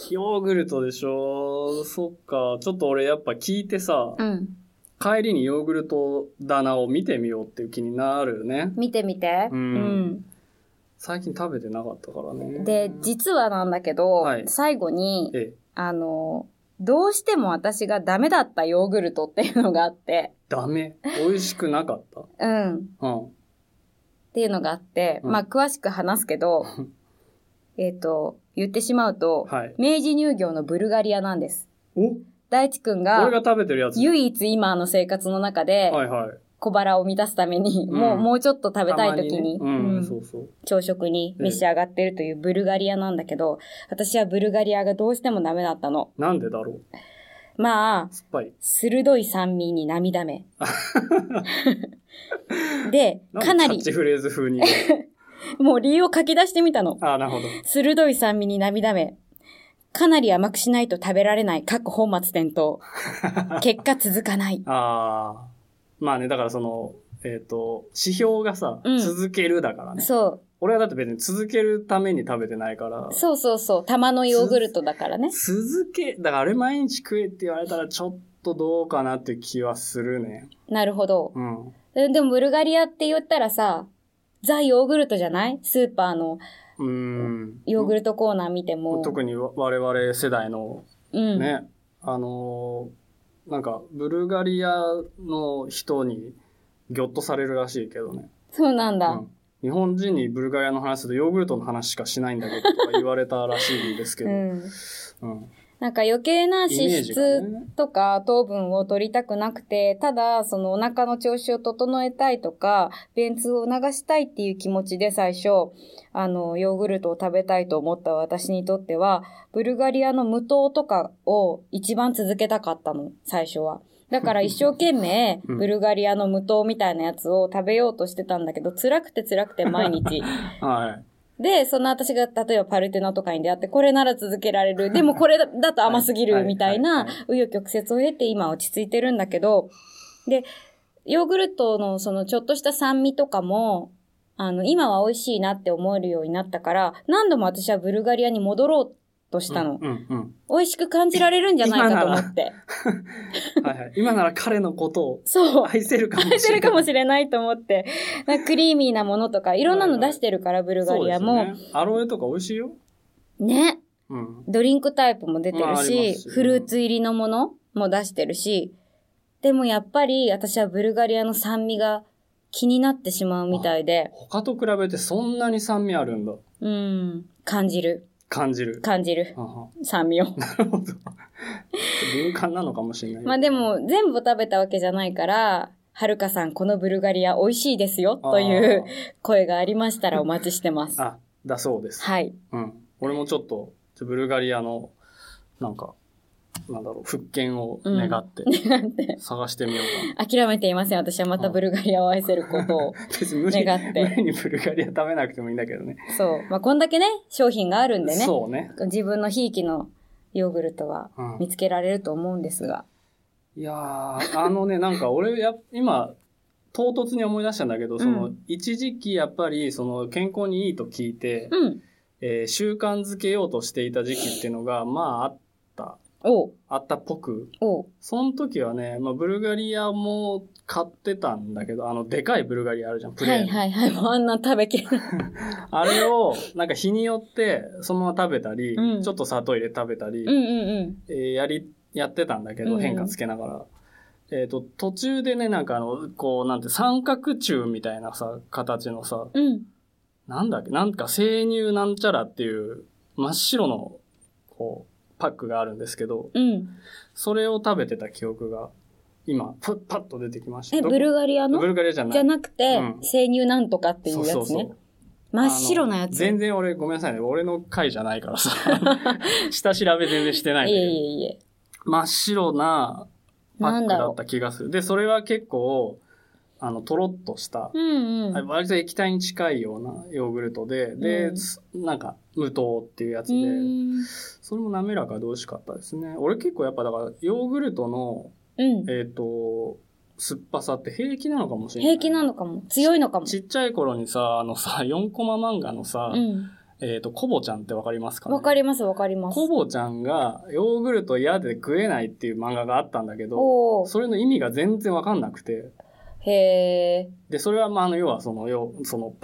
はい、ヨーグルトでしょ。そっか。ちょっと俺やっぱ聞いてさ、うん、帰りにヨーグルト棚を見てみようっていう気になるよね。 見てみて。うん。うん、 最近食べてなかったからね。 で、実はなんだけど、はい、最後に、ええ、あの、どうしても私がダメだったヨーグルトっていうのがあって。 ダメ？美味しくなかった？ うん。うん。っていうのがあって、うん、まあ詳しく話すけど、えっと、言ってしまうと、はい、明治乳業のブルガリアなんです。 お？ 大地くんが、 俺が食べてるやつ。 唯一今の生活の中で、はいはい。小腹を満たすために、うん、もう、もうちょっと食べたい時に、 ね、うん、うん、そうそう。 朝食に召し上がってるというブルガリアなんだけど、私はブルガリアがどうしてもダメだったの。 なんでだろう。まあ、 酸っぱい。 鋭い酸味に涙目。で、かなり。 キャッチフレーズ風に。 もう理由を書き出してみたの。 ああ、なるほど。 鋭い酸味に涙目。かなり甘くしないと食べられない。各本末転倒。結果続かない。 ああ。まあね、だからその、えっと、指標がさ、うん、続けるだからね。 そう。 俺はだって別に続けるために食べてないから。 そうそうそう。玉のヨーグルトだからね。 続け、だからあれ毎日食えって言われたらちょっとどうかなって気はするね。 なるほど。 うん。 でもブルガリアって言ったらさ、ザ・ヨーグルトじゃない？スーパーのうーんヨーグルトコーナー見ても。 特に我々世代の、うん、ね、あのー、なんかブルガリアの人にギョッとされるらしいけどね。 そうなんだ。うん、 日本人にブルガリアの話するとヨーグルトの話しかしないんだけどとか言われたらしいんですけど。うんうんなんか余計な脂質とか糖分を取りたくなくて、ただそのお腹の調子を整えたいとか、便通を促したいっていう気持ちで最初、あの、ヨーグルトを食べたいと思った私にとっては、ブルガリアの無糖とかを一番続けたかったの、最初は。だから一生懸命、ブルガリアの無糖みたいなやつを食べようとしてたんだけど、辛くて辛くて毎日。 はい。 で、その私が例えばパルテノとかに出会って、これなら続けられる。でもこれだと甘すぎるみたいな、紆余曲折を経て今落ち着いてるんだけど、で、ヨーグルトのそのちょっとした酸味とかも、あの、今は美味しいなって思えるようになったから、何度も私はブルガリアに戻ろうとしたの。 うんうんうん、 美味しく感じられるんじゃないかと思って。 はいはい、今なら彼のことを愛せるかもしれない。 愛せるかもしれないと思って。クリーミーなものとか、いろんなの出してるから、はいはい、ブルガリアも。そうですね。アロエとか美味しいよ。 ね。 うん、 ドリンクタイプも出てるし、しフルーツ入りのものも出してるし、でもやっぱり私はブルガリアの酸味が気になってしまうみたいで。 他と比べてそんなに酸味あるんだ。 うん、感じる。 感じる。 感じる。酸味を。 なるほど。敏感なのかもしれない。 まあでも、全部食べたわけじゃないから、はるかさん、このブルガリア美味しいですよ、という声がありましたらお待ちしてます。 あ、だそうです。 はい。 うん。俺もちょっと、ブルガリアの、なんか、なんだろう、復権を願って、願って、探してみようかな。 諦めていません。私はまたブルガリアを愛せることを別に無理、願って。無理にブルガリア食べなくてもいいんだけどね。 そう。まあ、こんだけね、商品があるんでね。 そうね。 自分のひいきのヨーグルトは見つけられると思うんですが。 うん、いやー、あのね、なんか俺や、今、唐突に思い出したんだけど、その、うん、一時期やっぱり、その、健康にいいと聞いて、 うんえー、習慣づけようとしていた時期っていうのが、まああった。 おあったっぽく。 おその時はね、まあ、ブルガリアも買ってたんだけど、あの、でかいブルガリアあるじゃん、プレーン。 はいはいはい、もうあんな食べきれない。 あれを、なんか日によって、そのまま食べたり、 うん、 ちょっと砂糖入れて食べたり、 うんうんうんえー、やり、やってたんだけど、変化つけながら。うんうん、えっ、ー、と、途中でね、なんかあの、こう、なんて、三角柱みたいなさ、形のさ、 うん、 なんだっけ、なんか生乳なんちゃらっていう、真っ白の、こう、パックがあるんですけど、 うん、 それを食べてた記憶が今パッパッと出てきました。 え、ブルガリアの？ ブルガリアじゃない。 じゃなくて、うん、生乳なんとかっていうやつね。そうそうそう、真っ白なやつ。 全然俺ごめんなさいね。俺の回じゃないからさ。下調べ全然してないんだけど。 いえいえいえ。 真っ白なパックだった気がする。で、それは結構、あの、とろっとした、 うんうん、 割と液体に近いようなヨーグルトで、で、うん、なんか、無糖っていうやつで、それも滑らかで美味しかったですね。俺結構やっぱだから、ヨーグルトの、 うん、 えっと、酸っぱさって平気なのかもしれない。 平気なのかも。強いのかも。 ちっちゃい頃にさ、あのさ、よんコマ漫画のさ、 うん、 えっと、コボちゃんってわかりますかね？ わかりますわかります。 コボちゃんがヨーグルト嫌で食えないっていう漫画があったんだけど、それの意味が全然わかんなくて、 へー。 で、それは、まあ、あの、要は、その、要、その、パック、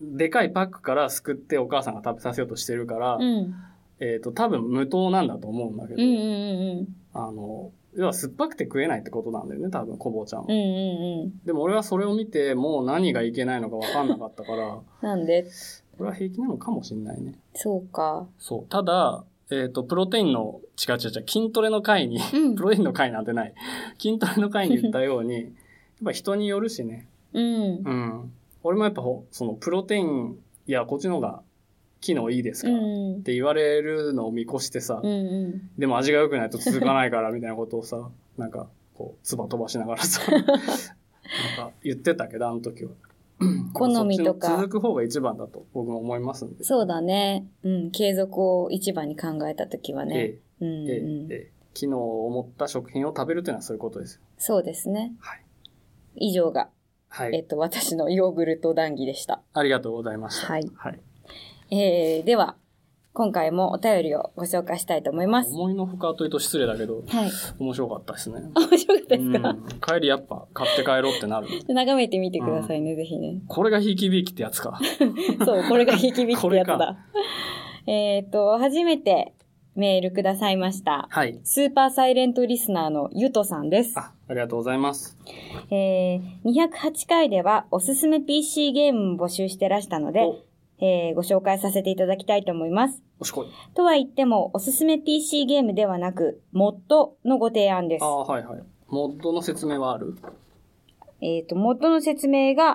でかいパックからすくってお母さんが食べさせようとしてるから、 うん、 えっと、多分無糖なんだと思うんだけど、 うんうんうん、 あの、要は酸っぱくて食えないってことなんだよね、多分、コボちゃんは。 うんうんうん。 でも俺はそれを見て、もう何がいけないのか分かんなかったから、 なんでこれは平気なのかもしれないね。 そうか。 そう。ただ、えっと、プロテインの、違う違う違う、筋トレの回に、うん、プロテインの回なんてない。筋トレの回に言ったように、やっぱ人によるしね。 うん。 うん。俺もやっぱ、その、プロテイン、いや、こっちの方が機能いいですから、って言われるのを見越してさ、 うんうん、 でも味が良くないと続かないから、みたいなことをさ、なんか、こう、唾飛ばしながらさ、なんか言ってたけど、あの時は。 好みとか。 続く方が一番だと僕も思いますんで。 そうだね。うん。継続を一番に考えたときはね。ええ。うんうん、ええええ。機能を持った食品を食べるというのはそういうことですよ。 そうですね。 はい。 以上が、 はい。 えっと、私のヨーグルト談義でした。 ありがとうございました。 はい。 はい。 えー、では、今回もお便りをご紹介したいと思います。 思いのほかというと失礼だけど、 はい。 面白かったですね。 面白かったですか、うん、 帰りやっぱ買って帰ろうってなる。 眺めてみてくださいね、うん、ぜひね。 これがひいきびいきってやつか。 そう、これがひいきびいきってやつだ。えっと、初めてメールくださいました。 はい。 スーパーサイレントリスナーのゆとさんです。 あ、ありがとうございます。 えー、にひゃくはちかいではおすすめ ピーシー ゲームも募集してらしたので、えー、ご紹介させていただきたいと思います。 おしこい。 とは言っても、おすすめ ピーシー ゲームではなく、モッドのご提案です。 ああ、はいはい。モッドの説明はある？ えっと、モッドの説明が、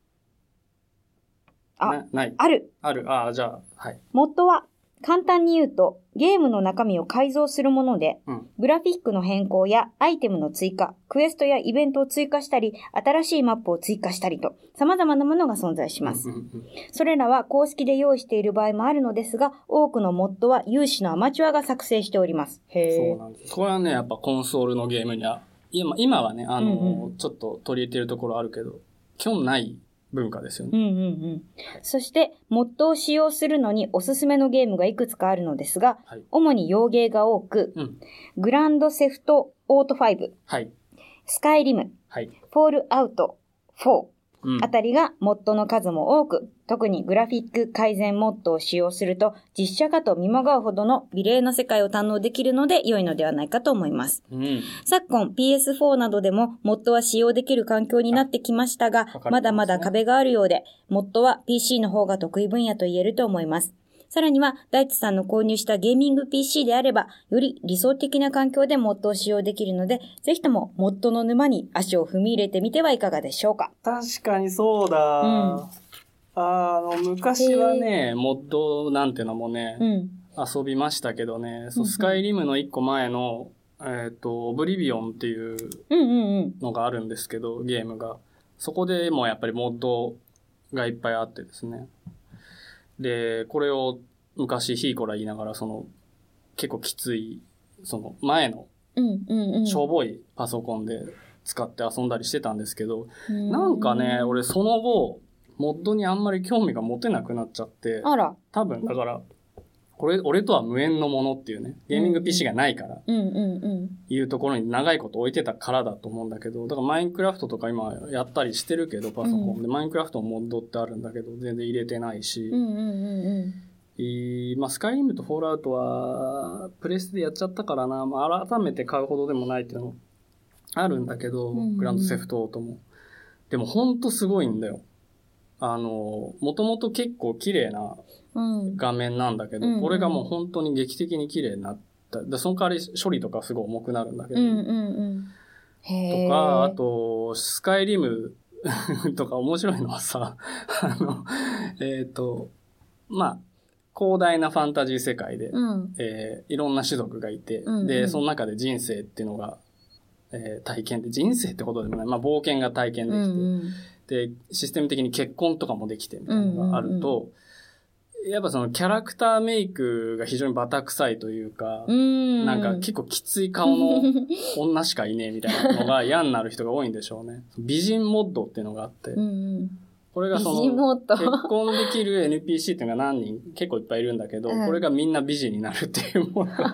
あ、 な、ない。 ある。 ある。ああ、じゃあ、はい。 モッドは、簡単に言うと、ゲームの中身を改造するもので、うん、グラフィックの変更やアイテムの追加、クエストやイベントを追加したり、新しいマップを追加したりと、様々なものが存在します。それらは公式で用意している場合もあるのですが、多くのモッドは有志のアマチュアが作成しております。へー。 そうなんです。これはね、やっぱコンソールのゲームには、今、今はね、あの、うんうん、ちょっと取り入れてるところあるけど、基本ない文化ですよね。 うんうんうん。そして、モッドを使用するのにおすすめのゲームがいくつかあるのですが、はい、主に洋ゲーが多く、うん、グランドセフトオートファイブ、 はい、 スカイリム、 はい、 フォールアウトフォー、うん、あたりがモッドの数も多く、特にグラフィック改善モッドを使用すると、実写化と見まがうほどの美麗な世界を堪能できるので良いのではないかと思います。うん、昨今 ピーエスフォー などでもモッドは使用できる環境になってきましたが、ね、まだまだ壁があるようで、モッドは ピーシー の方が得意分野と言えると思います。さらには、大地さんの購入したゲーミング ピーシー であれば、より理想的な環境でモッドを使用できるので、ぜひともモッドの沼に足を踏み入れてみてはいかがでしょうか。 確かにそうだ。うん、あの、昔はね、モッドなんてのもね、うん、遊びましたけどね、そうスカイリムの一個前の、えっと、オブリビオンっていうのがあるんですけど、うんうんうん、ゲームが。そこでもやっぱりモッドがいっぱいあってですね。で、これを昔ヒーコラ言いながら、その、結構きつい、その前の、しょぼいパソコンで使って遊んだりしてたんですけど、うん、なんかね、俺その後、モッドにあんまり興味が持てなくなっちゃって、 あら。 多分、だから、これ、俺とは無縁のものっていうね、ゲーミング ピーシー がないから、 うんうんうん、 いうところに長いこと置いてたからだと思うんだけど、だからマインクラフトとか今やったりしてるけど、パソコンで、うん、マインクラフトのモッドってあるんだけど、全然入れてないし、 うんうんうんうんえー、まあ、スカイリムとフォールアウトは、プレステでやっちゃったからな、まあ、改めて買うほどでもないっていうのあるんだけど、うんうん、グランドセフトオートも。でもほんとすごいんだよ。あの、もともと結構綺麗な画面なんだけど、うん、これがもう本当に劇的に綺麗になった。で、その代わり処理とかすごい重くなるんだけど。 うんうんうん、へとか、あと、スカイリムとか面白いのはさ、あの、えっと、まあ、広大なファンタジー世界で、うん、えー、いろんな種族がいて、うんうん、で、その中で人生っていうのが、えー、体験で、人生ってことでもない、まあ冒険が体験できて、うんうん、で、システム的に結婚とかもできてみたいなのがあると、うんうんうん、やっぱそのキャラクターメイクが非常にバタ臭いというか、 うん、 なんか結構きつい顔の女しかいねえみたいなのが嫌になる人が多いんでしょうね。美人モッドっていうのがあって、 うんうん、 これがその結婚できる エヌピーシー っていうのが何人結構いっぱいいるんだけど、うん、これがみんな美人になるっていうもので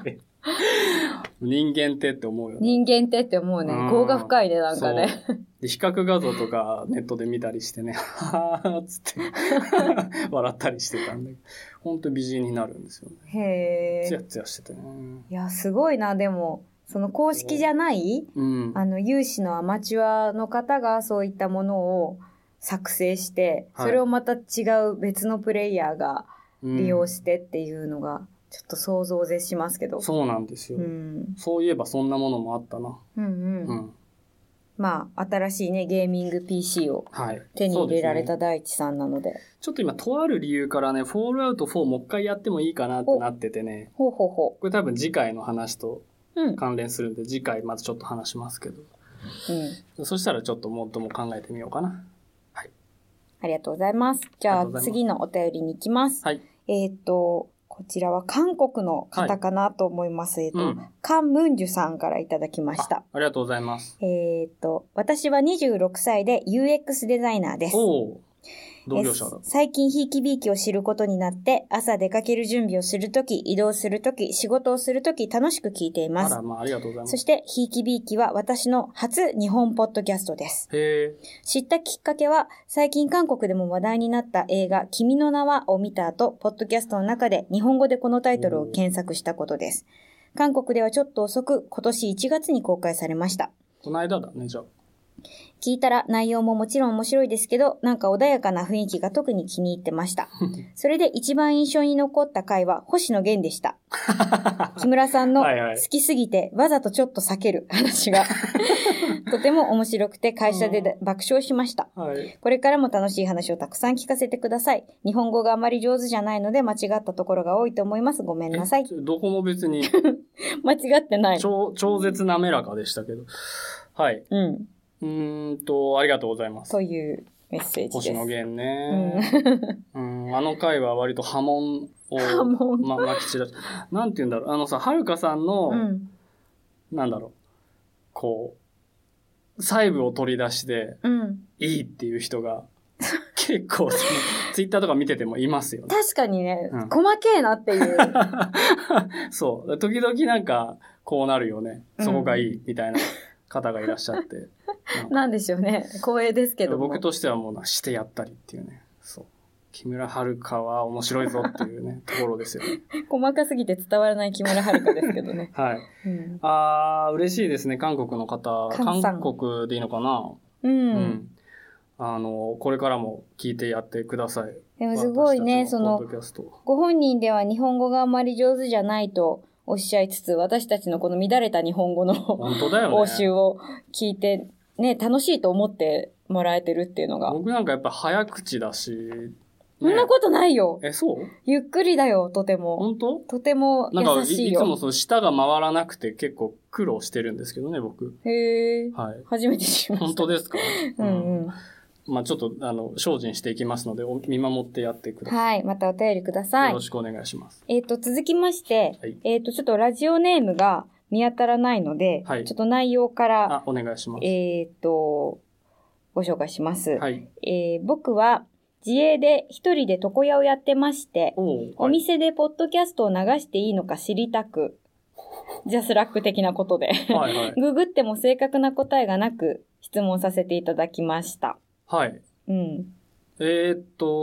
人間ってって思うよね。 人間ってって思うね。業が深いね、なんかね。 で比較画像とかネットで見たりしてね、はぁーっつって笑ったりしてたんで、本当に美人になるんですよね。 へー。 ツヤツヤしててね。 いや、すごいな、でも。その公式じゃない、うん、あの、有志のアマチュアの方がそういったものを作成して、それをまた違う別のプレイヤーが利用してっていうのが、ちょっと想像を絶しますけど。 そうなんですよ。うん、そういえばそんなものもあったな。うんうん。 うん、まあ、新しいね、ゲーミング ピーシー を手に入れられた大地さんなので。はい、 ちょっと今、とある理由からね、フォールアウトフォーもう一回やってもいいかなってなっててね。 ほうほうほう。 これ多分次回の話と関連するんで、うん、次回まずちょっと話しますけど。うん。そしたらちょっともっとも考えてみようかな。はい。 ありがとうございます。じゃあ次のお便りに行きます。はい。えっと、こちらは韓国の方かなと思います。はい、えっと、うん、カン・ムンジュさんからいただきました。 あ、ありがとうございます。 えっと、私はにじゅうろくさいで ユーエックス デザイナーです。 おー。同業者だ。 最近ひいきびいきを知ることになって、朝出かける準備をするとき、移動するとき、仕事をするとき、楽しく聞いています。 あら、まあ、ありがとうございます。 そして、ひいきびいきは私の初日本ポッドキャストです。 へー。 知ったきっかけは、最近韓国でも話題になった映画、君の名はを見た後、ポッドキャストの中で日本語でこのタイトルを検索したことです。韓国ではちょっと遅く、今年いちがつに公開されました。 この間だね、じゃあ。 聞いたら内容ももちろん面白いですけど、なんか穏やかな雰囲気が特に気に入ってました。それで一番印象に残った回は星野源でした。木村さんの好きすぎてわざとちょっと避ける話がとても面白くて会社で爆笑しました、はい。これからも楽しい話をたくさん聞かせてください。日本語があまり上手じゃないので間違ったところが多いと思います。ごめんなさい。 どこも別に間違ってない。 超、超絶滑らかでしたけど。はい。うん。うーんと、ありがとうございます。 というメッセージです。 星野源ね、うん、うん。あの回は割と波紋を、 波紋ま、巻き散らし、なんて言うんだろう。あのさ、はるかさんの、うん、なんだろう、こう、細部を取り出して、うん、いいっていう人が、結構、ツイッターとか見ててもいますよね。 確かにね、うん、細けえなっていう。 そう。時々なんか、こうなるよね。そこがいい、みたいな。方がいらっしゃって。 なんでしょうね。光栄ですけども。 僕としてはもうな、してやったりっていうね。そう。木村遥は面白いぞっていうね、ところですよね。 細かすぎて伝わらない木村遥ですけどね。 はい。うん、あー、嬉しいですね。韓国の方。韓国でいいのかな、うん、うん。あの、これからも聞いてやってください。 でもすごいね、その、ご本人では日本語があまり上手じゃないと、おっしゃいつつ、私たちのこの乱れた日本語の本当だよね、 応酬を聞いて、ね、楽しいと思ってもらえてるっていうのが。 僕なんかやっぱ早口だし、ね。 そんなことないよ。 え、そう？ ゆっくりだよ、とても。 本当？ とても優しいよ。なんか い, いつもその舌が回らなくて結構苦労してるんですけどね、僕。 へー。はい。初めて知りました。 本当ですか？ うんうん。 まあちょっと、あの、精進していきますので、見守ってやってください。はい。またお便りください。 よろしくお願いします。 えっと、続きまして、はい、えっと、ちょっとラジオネームが見当たらないので、はい、ちょっと内容から、 あ、お願いします。 えっと、ご紹介します。はい。えー、僕は自営で一人で床屋をやってまして、お、はい、お店でポッドキャストを流していいのか知りたく、ジャスラック的なことで、はいはい、ググっても正確な答えがなく、質問させていただきました。 はい。うん。えー、っ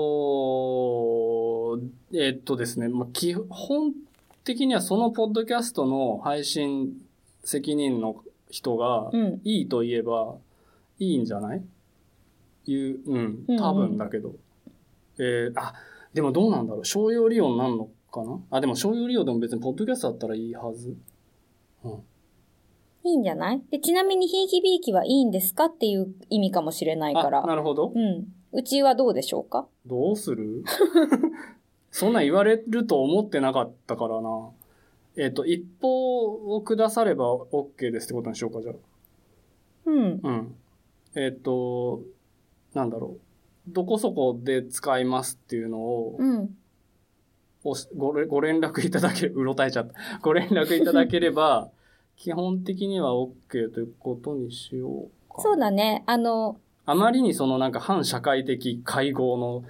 と、えー、っとですね、まあ、基本的にはそのポッドキャストの配信責任の人がいいと言えばいいんじゃない？いう、うん、多分だけど。うんうん、えー、あ、でもどうなんだろう。商用利用になるのかな？あ、でも商用利用でも別にポッドキャストだったらいいはず。うん。 いいんじゃない？で、ちなみに、ひいきびいきはいいんですかっていう意味かもしれないから。 なるほど。 うん。うちはどうでしょうか？ どうする？そんなん言われると思ってなかったからな。えっ、ー、と、一報をくだされば OK ですってことにしようか、じゃあ。 うん。 うん。えっ、ー、と、なんだろう。どこそこで使いますっていうのを、うん。ご, ご連絡いただけ、うろたえちゃった。ご連絡いただければ、基本的には OK ということにしようか。 そうだね。あの、 あまりにそのなんか反社会的会合の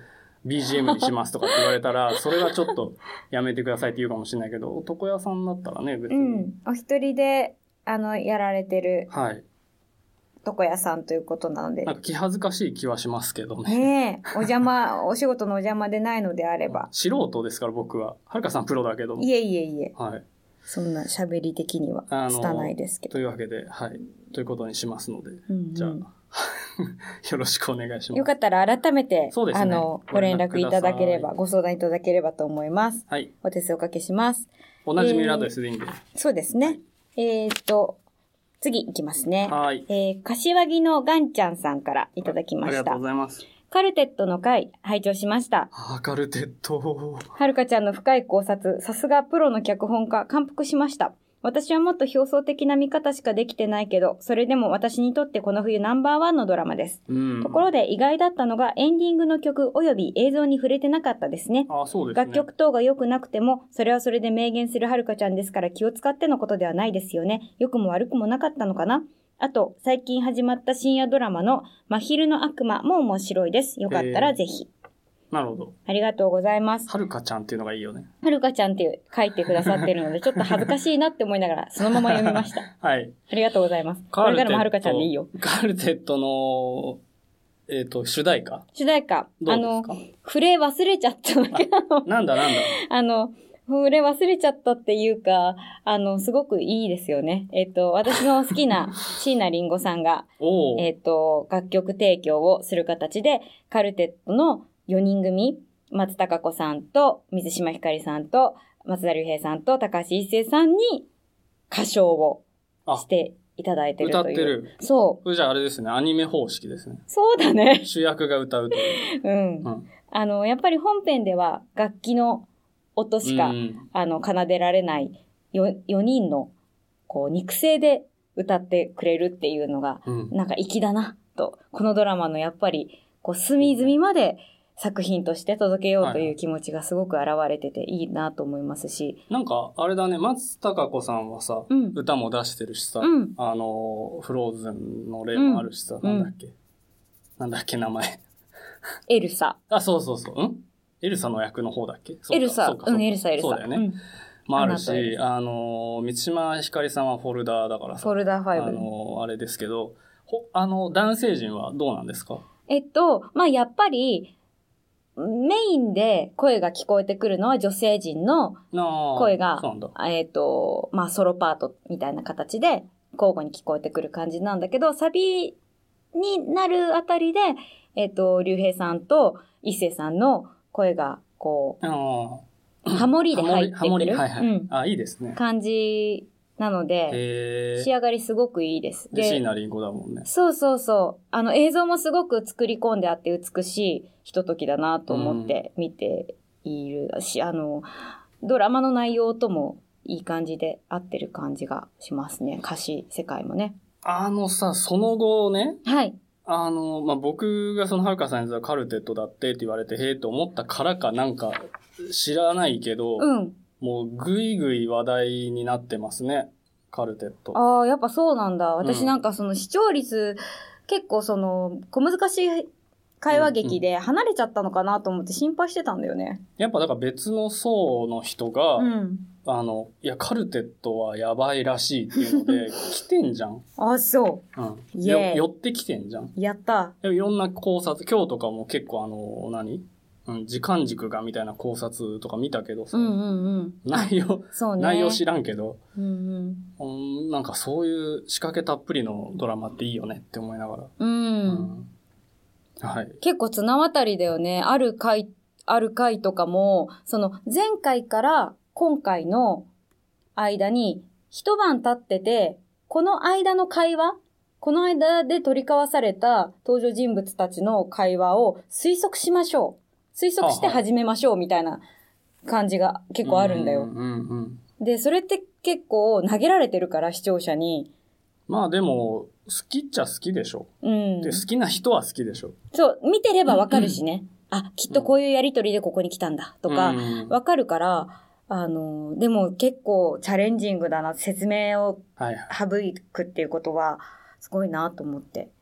ビージーエム にしますとかって言われたら、それはちょっとやめてくださいって言うかもしれないけど、床屋さんだったらね、別に。うん。 お一人で、あの、やられてる。 はい。 床屋さんということなので。 なんか気恥ずかしい気はしますけどね。 ねえ。お邪魔、お仕事のお邪魔でないのであれば。 素人ですから僕は。はるかさんプロだけど。 いえいえいえ。 はい。 そんな喋り的には拙いですけど。 というわけで、はい。ということにしますので。うんうん、じゃあ。よろしくお願いします。 よかったら改めて、そうですね、あの、ご連絡いただければ、ご相談いただければと思います。はい。お手数おかけします。 同じメールアドレスでいいんで。 そうですね。えー、っと、次いきますね。 はい。 えー、柏木のガンちゃんさんからいただきました。ありがとうございます。 カルテットの回、拝聴しました。 あ、カルテット。 はるかちゃんの深い考察、さすがプロの脚本家、感服しました。私はもっと表層的な見方しかできてないけど、それでも私にとってこの冬ナンバーワンのドラマです。うん、ところで意外だったのがエンディングの曲及び映像に触れてなかったですね。 あ、そうですね。 楽曲等が良くなくても、それはそれで明言するはるかちゃんですから気を使ってのことではないですよね。良くも悪くもなかったのかな。あと、最近始まった深夜ドラマの真昼の悪魔も面白いです。よかったらぜひ。 なるほど。 ありがとうございます。 はるかちゃんっていうのがいいよね。 はるかちゃんって書いてくださってるので、ちょっと恥ずかしいなって思いながら、そのまま読みました。 はい。 ありがとうございます。これからもはるかちゃんでいいよ。 カルテットの、えっ、ー、と、主題歌主題歌。 どうですか？ あの、触れ忘れちゃったんだけど。 なんだなんだ。 あの、触れ忘れちゃったっていうか、あの、すごくいいですよね。えっ、ー、と、私の好きな椎名林檎さんが、えっと、楽曲提供をする形で、カルテットのよにん組、松たか子さんと、水島ひかりさんと、松田龍平さんと、高橋一生さんに歌唱をしていただいてるという。 歌ってる。 そう。 それじゃああれですね、アニメ方式ですね。 そうだね。 主役が歌うという。 うん。うん、あの、やっぱり本編では楽器の音しか、うん、あの、奏でられないよよにんの、こう、肉声で歌ってくれるっていうのが、うん、なんか粋だな、と。このドラマのやっぱり、こう、隅々まで、作品として届けようという気持ちがすごく現れてていいなと思いますし。 はい、なんか、あれだね、松たか子さんはさ、うん、歌も出してるしさ、うん、あの、フローズンの例もあるしさ、うん、なんだっけ、なんだっけ名前。 エルサ。 あ、そうそうそう。んエルサの役の方だっけ？ エルサ。うん、エルサ、エルサ。 そうだよね。うんもあるし、あの、満島ひかりさんはフォルダーだからさ。 フォルダーファイブ。 あの、あれですけど、ほあの、男性陣はどうなんですか？ えっと、まあ、やっぱり、メインで声が聞こえてくるのは女性陣の声が、えっと、まあ、ソロパートみたいな形で交互に聞こえてくる感じなんだけど、サビになるあたりで、えっと、竜兵さんと一星さんの声が、こう、ハモリで入ってくる。ハモリ、 はいはい。うん、あ、いいですね。 感じなので、仕上がりすごくいいです。 で、椎名林檎だもんね。 そうそうそう。あの、映像もすごく作り込んであって美しいひとときだなと思って見ているし、うん、あの、ドラマの内容ともいい感じで合ってる感じがしますね。歌詞世界もね。 あのさ、その後ね。 はい。 あの、まあ、僕がそのはるかさんにカルテットだってって言われて、へえと思ったからかなんか知らないけど、 うん。 もうぐいぐい話題になってますね。カルテット。 ああ、やっぱそうなんだ。私なんかその視聴率、うん、結構その小難しい会話劇で離れちゃったのかなと思って心配してたんだよね。 やっぱだから別の層の人が、 うん、 あの、いや、カルテットはやばいらしいっていうので、来てんじゃん。 あ、そう。 うん。イエーイ。寄ってきてんじゃん。 やった。 いろんな考察、今日とかも結構あの、何うん、時間軸がみたいな考察とか見たけどさ、 うんうんうん、 内容、 そうね、 内容知らんけど、 うんうん、 なんかそういう仕掛けたっぷりのドラマっていいよねって思いながら。 うん。うん、 はい。 結構綱渡りだよね。ある回、ある回とかも、その前回から今回の間に一晩経ってて、この間の会話この間で取り交わされた登場人物たちの会話を推測しましょう。推測して始めましょうみたいな感じが結構あるんだよ。 うんうんうん、 で、それって結構投げられてるから視聴者に。 まあでも、好きっちゃ好きでしょ。 うん。 で、好きな人は好きでしょ。 そう、見てればわかるしね。うん、あ、きっとこういうやりとりでここに来たんだとか、わかるから、あの、でも結構チャレンジングだな、説明を省くっていうことはすごいなと思って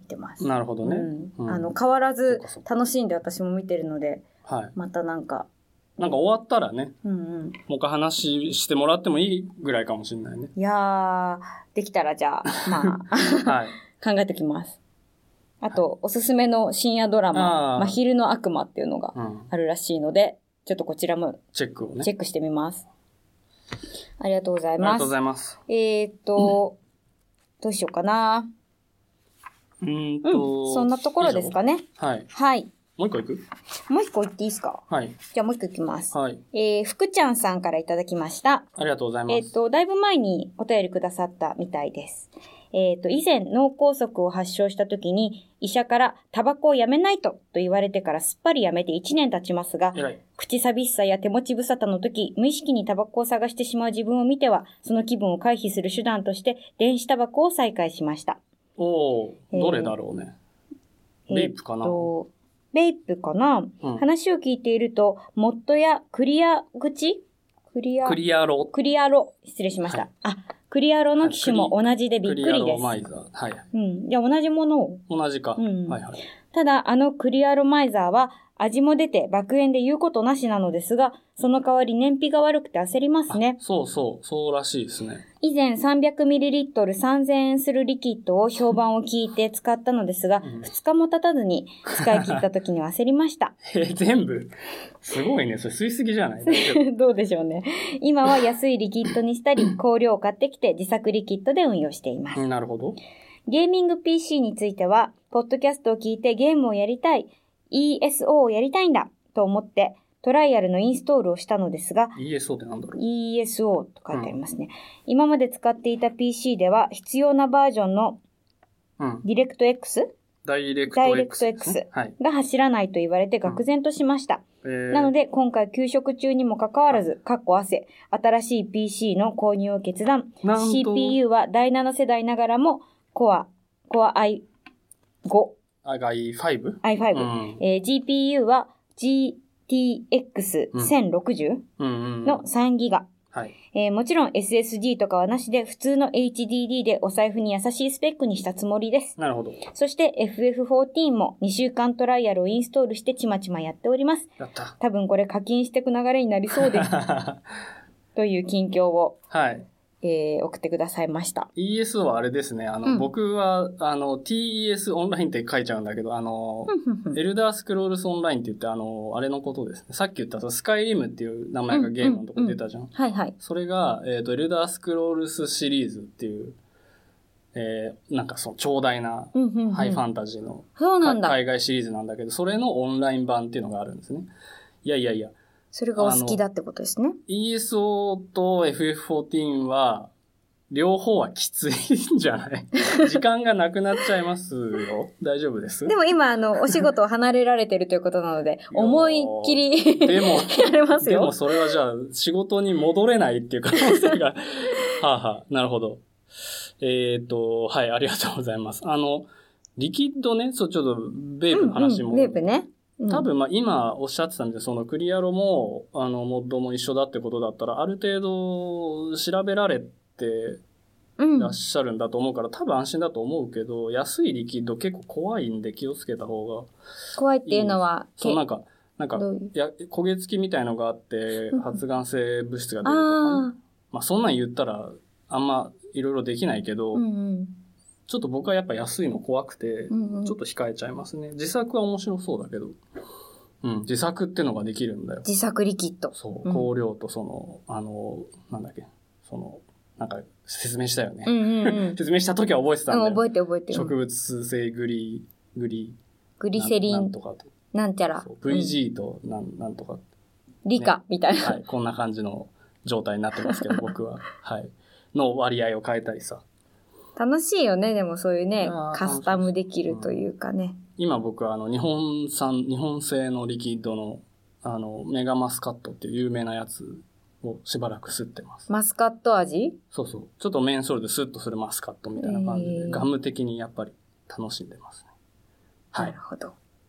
見てます。 なるほどね。 うんうん、 あの変わらず楽しんで私も見てるので、 はい、 またなんか、 なんか終わったらね、 うんうん、 もう一回話してもらってもいいぐらいかもしれないね。 いやー、できたらじゃあ、まあ、はい、考えておきます。あと、はい、おすすめの深夜ドラマ、真昼の悪魔っていうのがあるらしいので、うん、ちょっとこちらもチェックをね。 チェックしてみます。ありがとうございます。 ありがとうございます。 えーっと、どうしようかな。 うんと、 うん、そんなところですかね。 はい。 はい。 もう一個いく？ もう一個言っていいですか？ はい。 じゃあもう一個いきます。 はい。 えー、福ちゃんさんからいただきました。 ありがとうございます。 えーっと、だいぶ前にお便りくださったみたいです。えーっと、以前脳梗塞を発症した時に医者からタバコをやめないとと言われてからすっぱりやめていちねん経ちますが、口寂しさや手持ち無沙汰の時、無意識にタバコを探してしまう自分を見ては、その気分を回避する手段として電子タバコを再開しました。 おー、どれだろうね。えー、ベイプかな、えー、 ベイプかな、うん、話を聞いていると、モッドやクリア口クリア、 クリアロ。 クリアロ。失礼しました。はい、あ、クリアロの機種も同じでびっくりです。クリアロマイザー。はい。 うん。じゃあ同じものを。 同じか。 うん。 はいはい。 ただ、あのクリアロマイザーは、味も出て爆炎で言うことなしなのですが、その代わり燃費が悪くて焦りますね。 そうそう、そうらしいですね。 以前 さんびゃくミリリットルさんぜんえんするリキッドを評判を聞いて使ったのですが、うん、ふつかも経たずに使い切った時には焦りました。 えー、全部すごいね。それ吸いすぎじゃないどうでしょうね。今は安いリキッドにしたり、香料を買ってきて自作リキッドで運用しています。 なるほど。 ゲーミング ピーシー については、ポッドキャストを聞いてゲームをやりたい、イーエスオー をやりたいんだと思ってトライアルのインストールをしたのですが、 イーエスオー って何だろう？ イーエスオー と書いてありますね、うん、今まで使っていた ピーシー では必要なバージョンのディレクト X、 ダイレクト X が走らないと言われて愕然としました、うんえー、なので今回給食中にもかかわらずかっこ汗新しい ピーシー の購入を決断。 シーピーユー はだいなな世代ながらもコアコア アイファイブ アイファイブ、アイファイブ、うんえー、ジーピーユー は ジーティーエックスせんろくじゅう のさんギガ、はいえー、もちろん エスエスディー とかはなしで普通の エイチディーディー でお財布に優しいスペックにしたつもりです。 なるほど。 そして エフエフフォーティーン もにしゅうかんトライアルをインストールしてちまちまやっております。 やった。 多分これ課金していく流れになりそうですという近況を、はいえー、送ってくださいました。 イーエスオー はあれですね。あの、うん、僕は、あの、ティーイーエス オンラインって書いちゃうんだけど、あの、エルダースクロールスオンラインって言って、あの、あれのことですね。さっき言ったスカイリムっていう名前がゲームのとこ出たじゃん。うんうんうん、はいはい。それが、えっと、エルダースクロールスシリーズっていう、えー、なんかその長大なハイファンタジーの、 そうなんだ。 海外シリーズなんだけど、それのオンライン版っていうのがあるんですね。いやいやいや。 それがお好きだってことですね。 イーエスオー と エフエフフォーティーン は、両方はきついんじゃない時間がなくなっちゃいますよ。大丈夫です。 でも今、あの、お仕事を離れられてるということなので、思いっきりでもやれますよ。 でもそれはじゃあ、仕事に戻れないっていう可能性が。はあはあ、なるほど。えっと、はい、ありがとうございます。あの、リキッドね、そう、ちょっと、ベイプの話も。 うんうん、ベイプね。 うん、多分、まあ、今おっしゃってたんで、そのクリアロも、あの、モッドも一緒だってことだったら、ある程度調べられてらっしゃるんだと思うから、うん、多分安心だと思うけど、安いリキッド結構怖いんで気をつけた方がいい。 怖いっていうのは、 そうなんか、なんか、や焦げ付きみたいのがあって、発がん性物質が出るとか、ね、まあ、そんなん言ったら、あんまいろいろできないけど、うんうん、ちょっと僕はやっぱ安いの怖くて、うんうん、ちょっと控えちゃいますね。自作は面白そうだけど。うん、自作ってのができるんだよ。 自作リキッド。 そう、香料とその、うん、あの、なんだっけ、その、なんか説明したよね。 うんうんうん、 説明した時は覚えてたんだよ。 うん、覚えて覚えてる。 植物性グリ、グリ、 グリセリン。 な, なんとかと。 なんちゃら。 ブイジー となん、なんとか。 理科、ね、みたいな。 はい、こんな感じの状態になってますけど、僕は。はい。の割合を変えたりさ。 楽しいよね、でもそういうね、カスタムできるというかね。 うん、今僕はあの、日本産、日本製のリキッドの、あの、メガマスカットっていう有名なやつをしばらく吸ってます。 マスカット味？ そうそう。ちょっとメンソールでスッとするマスカットみたいな感じで、ガム的にやっぱり楽しんでますね。 はい。なるほど。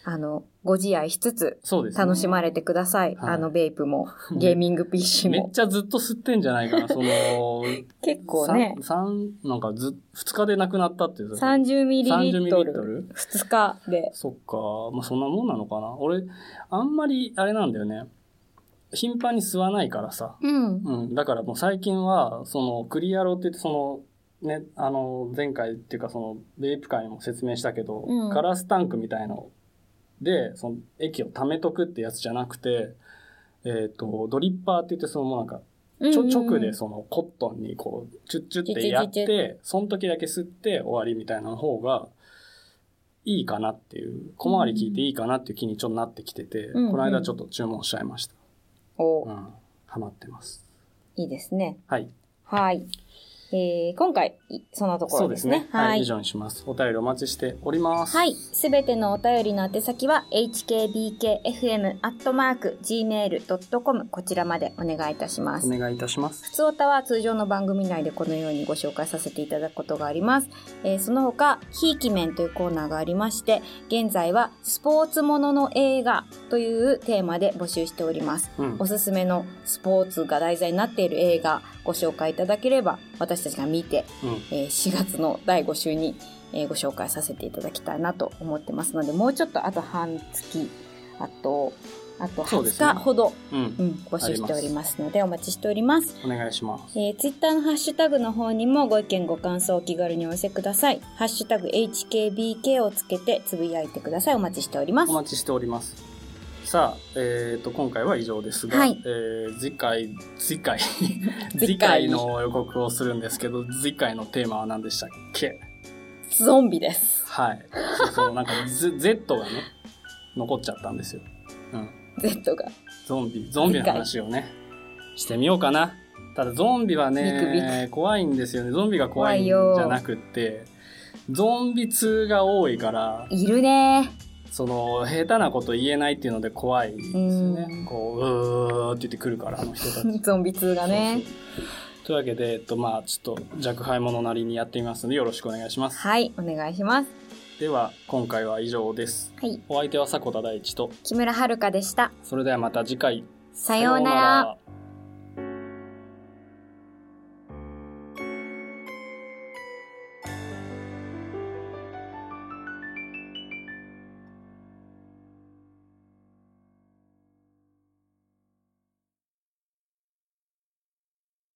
あの、ご自愛しつつ、楽しまれてください。ね、あの、ベイプも、ゲーミング ピーシー も。 めっちゃずっと吸ってんじゃないかな、その、 結構ね。 三、なんかず、二日でなくなったっていう。 さんじゅうミリリットル。二日で。 そっか。まあ、そんなもんなのかな。俺、あんまり、あれなんだよね。頻繁に吸わないからさ。うん。うん。だからもう最近は、その、クリアロって言って、その、ね、あの、前回っていうかその、ベイプ会にも説明したけど、うん、ガラスタンクみたいので、その、液を溜めとくってやつじゃなくて、えっと、ドリッパーって言って、そのもうなんか、ちょ、直でその、コットンにこう、チュッチュってやって、その時だけ吸って終わりみたいな方が、いいかなっていう、小回り聞いていいかなっていう気にちょっとなってきてて、うんうん、この間ちょっと注文しちゃいました。お、うん、ハマってます。 いいですね。 はい。 はい。えー、今回、そのところですね。 そうですね。はい。はい、以上にします。お便りお待ちしております。 はい。すべてのお便りの宛先は、エイチケービーケーエフエムアットマークジーメールドットコム こちらまでお願いいたします。 お願いいたします。 ふつおたは通常の番組内でこのようにご紹介させていただくことがあります。えー、その他、ひいきめんというコーナーがありまして、現在はスポーツものの映画というテーマで募集しております。うん、おすすめのスポーツが題材になっている映画、ご紹介いただければ、私たちが見て、うんえー、しがつのだいご週に、えー、ご紹介させていただきたいなと思ってますので、もうちょっとあと半月、あと、あとはつかほど、ねうんうん、募集しておりますので、お待ちしております。 お願いします。 えー、ツイッターのハッシュタグの方にもご意見ご感想を気軽にお寄せください。ハッシュタグ エイチケービーケー をつけてつぶやいてください。お待ちしております。 お待ちしております。さあ、えっと、今回は以上ですが、はい、えー、次回、次回、次回の予告をするんですけど、次回のテーマは何でしたっけ？ ゾンビです。 はい。そうそう、なんか Z がね、残っちゃったんですよ。うん。 Z が。 ゾンビ、ゾンビの話をね、してみようかな。ただゾンビはね、ビクビク怖いんですよね。ゾンビが怖いんじゃなくって、ゾンビ痛が多いから。 いるね。 その、下手なこと言えないっていうので怖いですよね。こう、うーって言ってくるから、あの人たち。 ゾンビ痛がね。そうそうというわけで、えっと、まあちょっと弱敗者なりにやってみますので、よろしくお願いします。 はい、お願いします。 では、今回は以上です。はい。お相手は迫田大地と木村遥でした。 それではまた次回。 さようなら。